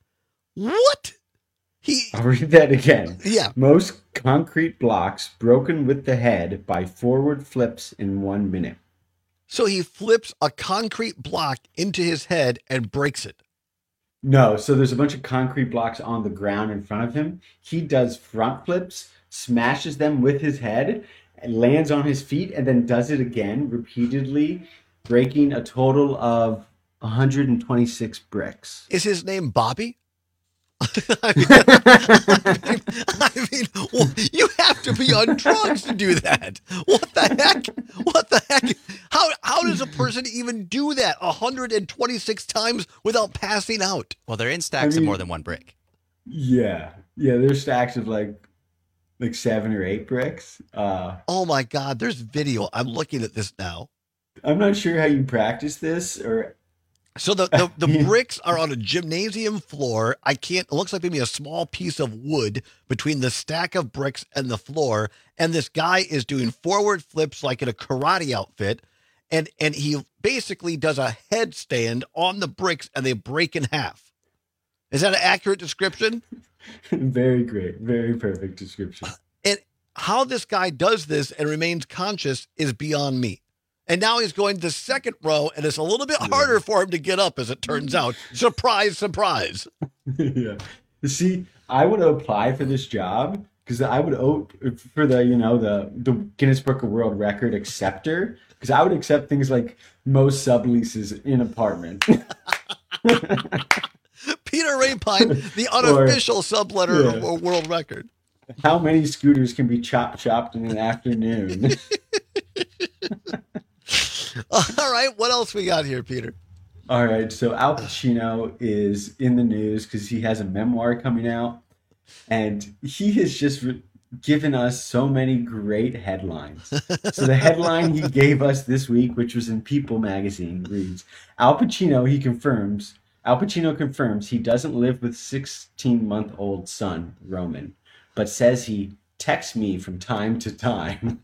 What? He... I'll read that again. Yeah. Most concrete blocks broken with the head by forward flips in one minute. So he flips a concrete block into his head and breaks it. No, so there's a bunch of concrete blocks on the ground in front of him. He does front flips, smashes them with his head, and lands on his feet, and then does it again repeatedly, breaking a total of one hundred twenty-six bricks. Is his name Bobby? I mean, I mean, I mean well, you have to be on drugs to do that. What the heck? What the heck? How how does a person even do that one hundred twenty-six times without passing out? Well, they're in stacks I mean, of more than one brick. Yeah. Yeah, there's stacks of like like seven or eight bricks. Uh, oh my God, there's video. I'm looking at this now. I'm not sure how you practice this or So the, the, the bricks are on a gymnasium floor. I can't, it looks like maybe a small piece of wood between the stack of bricks and the floor. And this guy is doing forward flips like in a karate outfit. And, and he basically does a headstand on the bricks and they break in half. Is that an accurate description? Very great. Very perfect description. And how this guy does this and remains conscious is beyond me. And now he's going to the second row, and it's a little bit harder for him to get up, as it turns out. Surprise, surprise. Yeah. See, I would apply for this job because I would opt for the, you know, the, the Guinness Book of World Record acceptor, because I would accept things like most subleases in apartment. Peter Rapine, the unofficial or, subletter yeah. world record. How many scooters can be chopped chopped in an afternoon? All right, what else we got here, Peter? All right, so Al Pacino is in the news because he has a memoir coming out, and he has just re- given us so many great headlines. So the headline he gave us this week, which was in People magazine, reads, Al Pacino, he confirms, Al Pacino confirms he doesn't live with sixteen-month-old son, Roman, but says he texts me from time to time.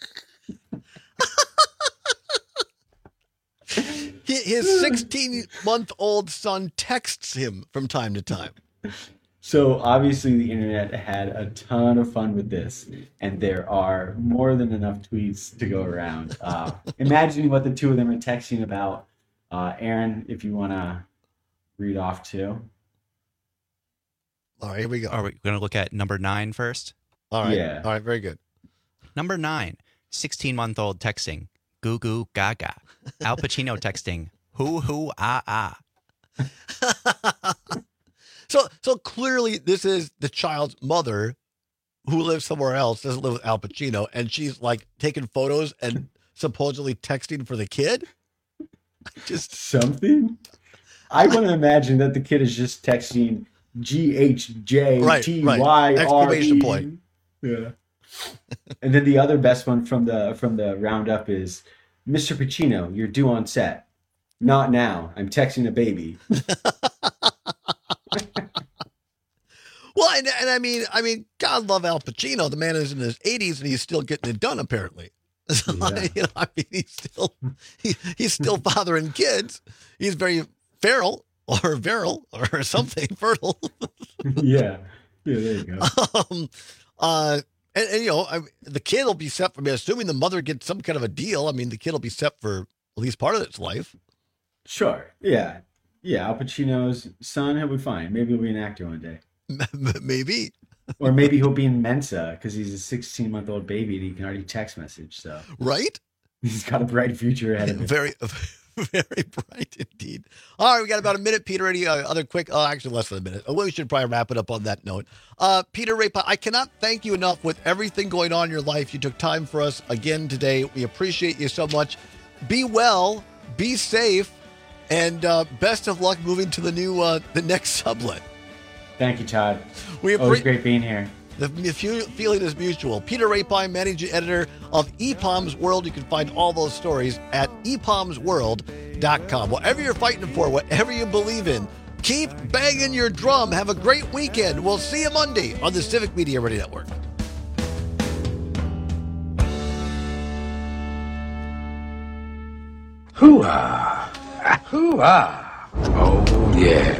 His sixteen-month-old son texts him from time to time. So obviously the internet had a ton of fun with this, and there are more than enough tweets to go around. Uh, imagining what the two of them are texting about. Uh, Aaron, if you want to read off too. All right, here we go. Are we going to look at number nine first? All right. Yeah. All right, very good. Number nine, sixteen-month-old texting, goo goo gaga. Al Pacino texting, hoo hoo ah ah. So, so clearly this is the child's mother who lives somewhere else, doesn't live with Al Pacino, and she's like taking photos and supposedly texting for the kid. Just something. I want to imagine that the kid is just texting G H J T Y R E. Exclamation point. Yeah. And then the other best one from the from the roundup is, Mister Pacino, you're due on set. Not now. I'm texting a baby. Well, and, and I mean, I mean, God love Al Pacino. The man is in his eighties and he's still getting it done, apparently. So, yeah. you know, I mean, he's still he, he's still fathering kids. He's very feral or virile or something fertile. Yeah, yeah, there you go. Um, uh, and, and you know, I, the kid will be set for me. Assuming the mother gets some kind of a deal. I mean, the kid will be set for at least part of its life. Sure. Yeah. Yeah. Al Pacino's son, he'll be fine. Maybe he'll be an actor one day. Maybe. Or maybe he'll be in Mensa because he's a sixteen-month-old baby and he can already text message. So right, he's got a bright future ahead of him. Very, very bright indeed. All right, we got about a minute, Peter. Any uh, other quick? Oh, actually, less than a minute. We should probably wrap it up on that note. Uh, Peter Rapine, I cannot thank you enough with everything going on in your life. You took time for us again today. We appreciate you so much. Be well, be safe, and uh, best of luck moving to the new, uh, the next sublet. Thank you, Todd. We Always great being here. The feeling is mutual. Peter Rapine, managing editor of E P O M's World. You can find all those stories at e poms world dot com. Whatever you're fighting for, whatever you believe in, keep banging your drum. Have a great weekend. We'll see you Monday on the Civic Media Radio Network. Hoo-ah. Hoo-ah. Oh, yeah.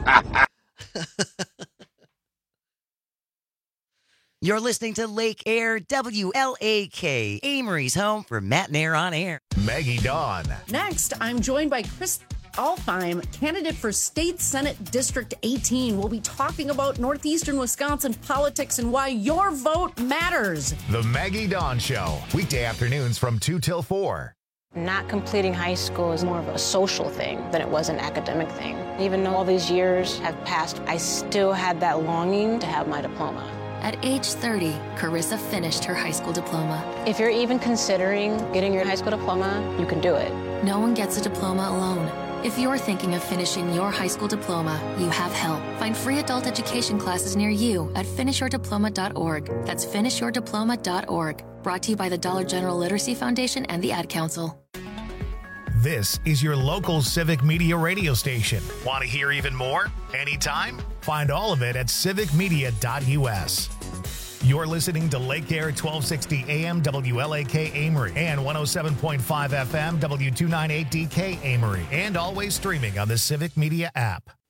You're listening to Lake Air, W L A K, Amory's home for Matt and Air on Air. Maggie Dawn. Next, I'm joined by Chris Alfheim, candidate for State Senate District eighteen. We'll be talking about Northeastern Wisconsin politics and why your vote matters. The Maggie Dawn Show, weekday afternoons from two till four. Not completing high school is more of a social thing than it was an academic thing. Even though all these years have passed, I still had that longing to have my diploma. At age thirty, Carissa finished her high school diploma. If you're even considering getting your high school diploma, you can do it. No one gets a diploma alone. If you're thinking of finishing your high school diploma, you have help. Find free adult education classes near you at finish your diploma dot org. That's finish your diploma dot org. Brought to you by the Dollar General Literacy Foundation and the Ad Council. This is your local Civic Media radio station. Want to hear even more? Anytime? Find all of it at civic media dot u s. You're listening to Lake Air twelve sixty A M W L A K Amory and one oh seven point five F M W two ninety-eight D K Amory, and always streaming on the Civic Media app.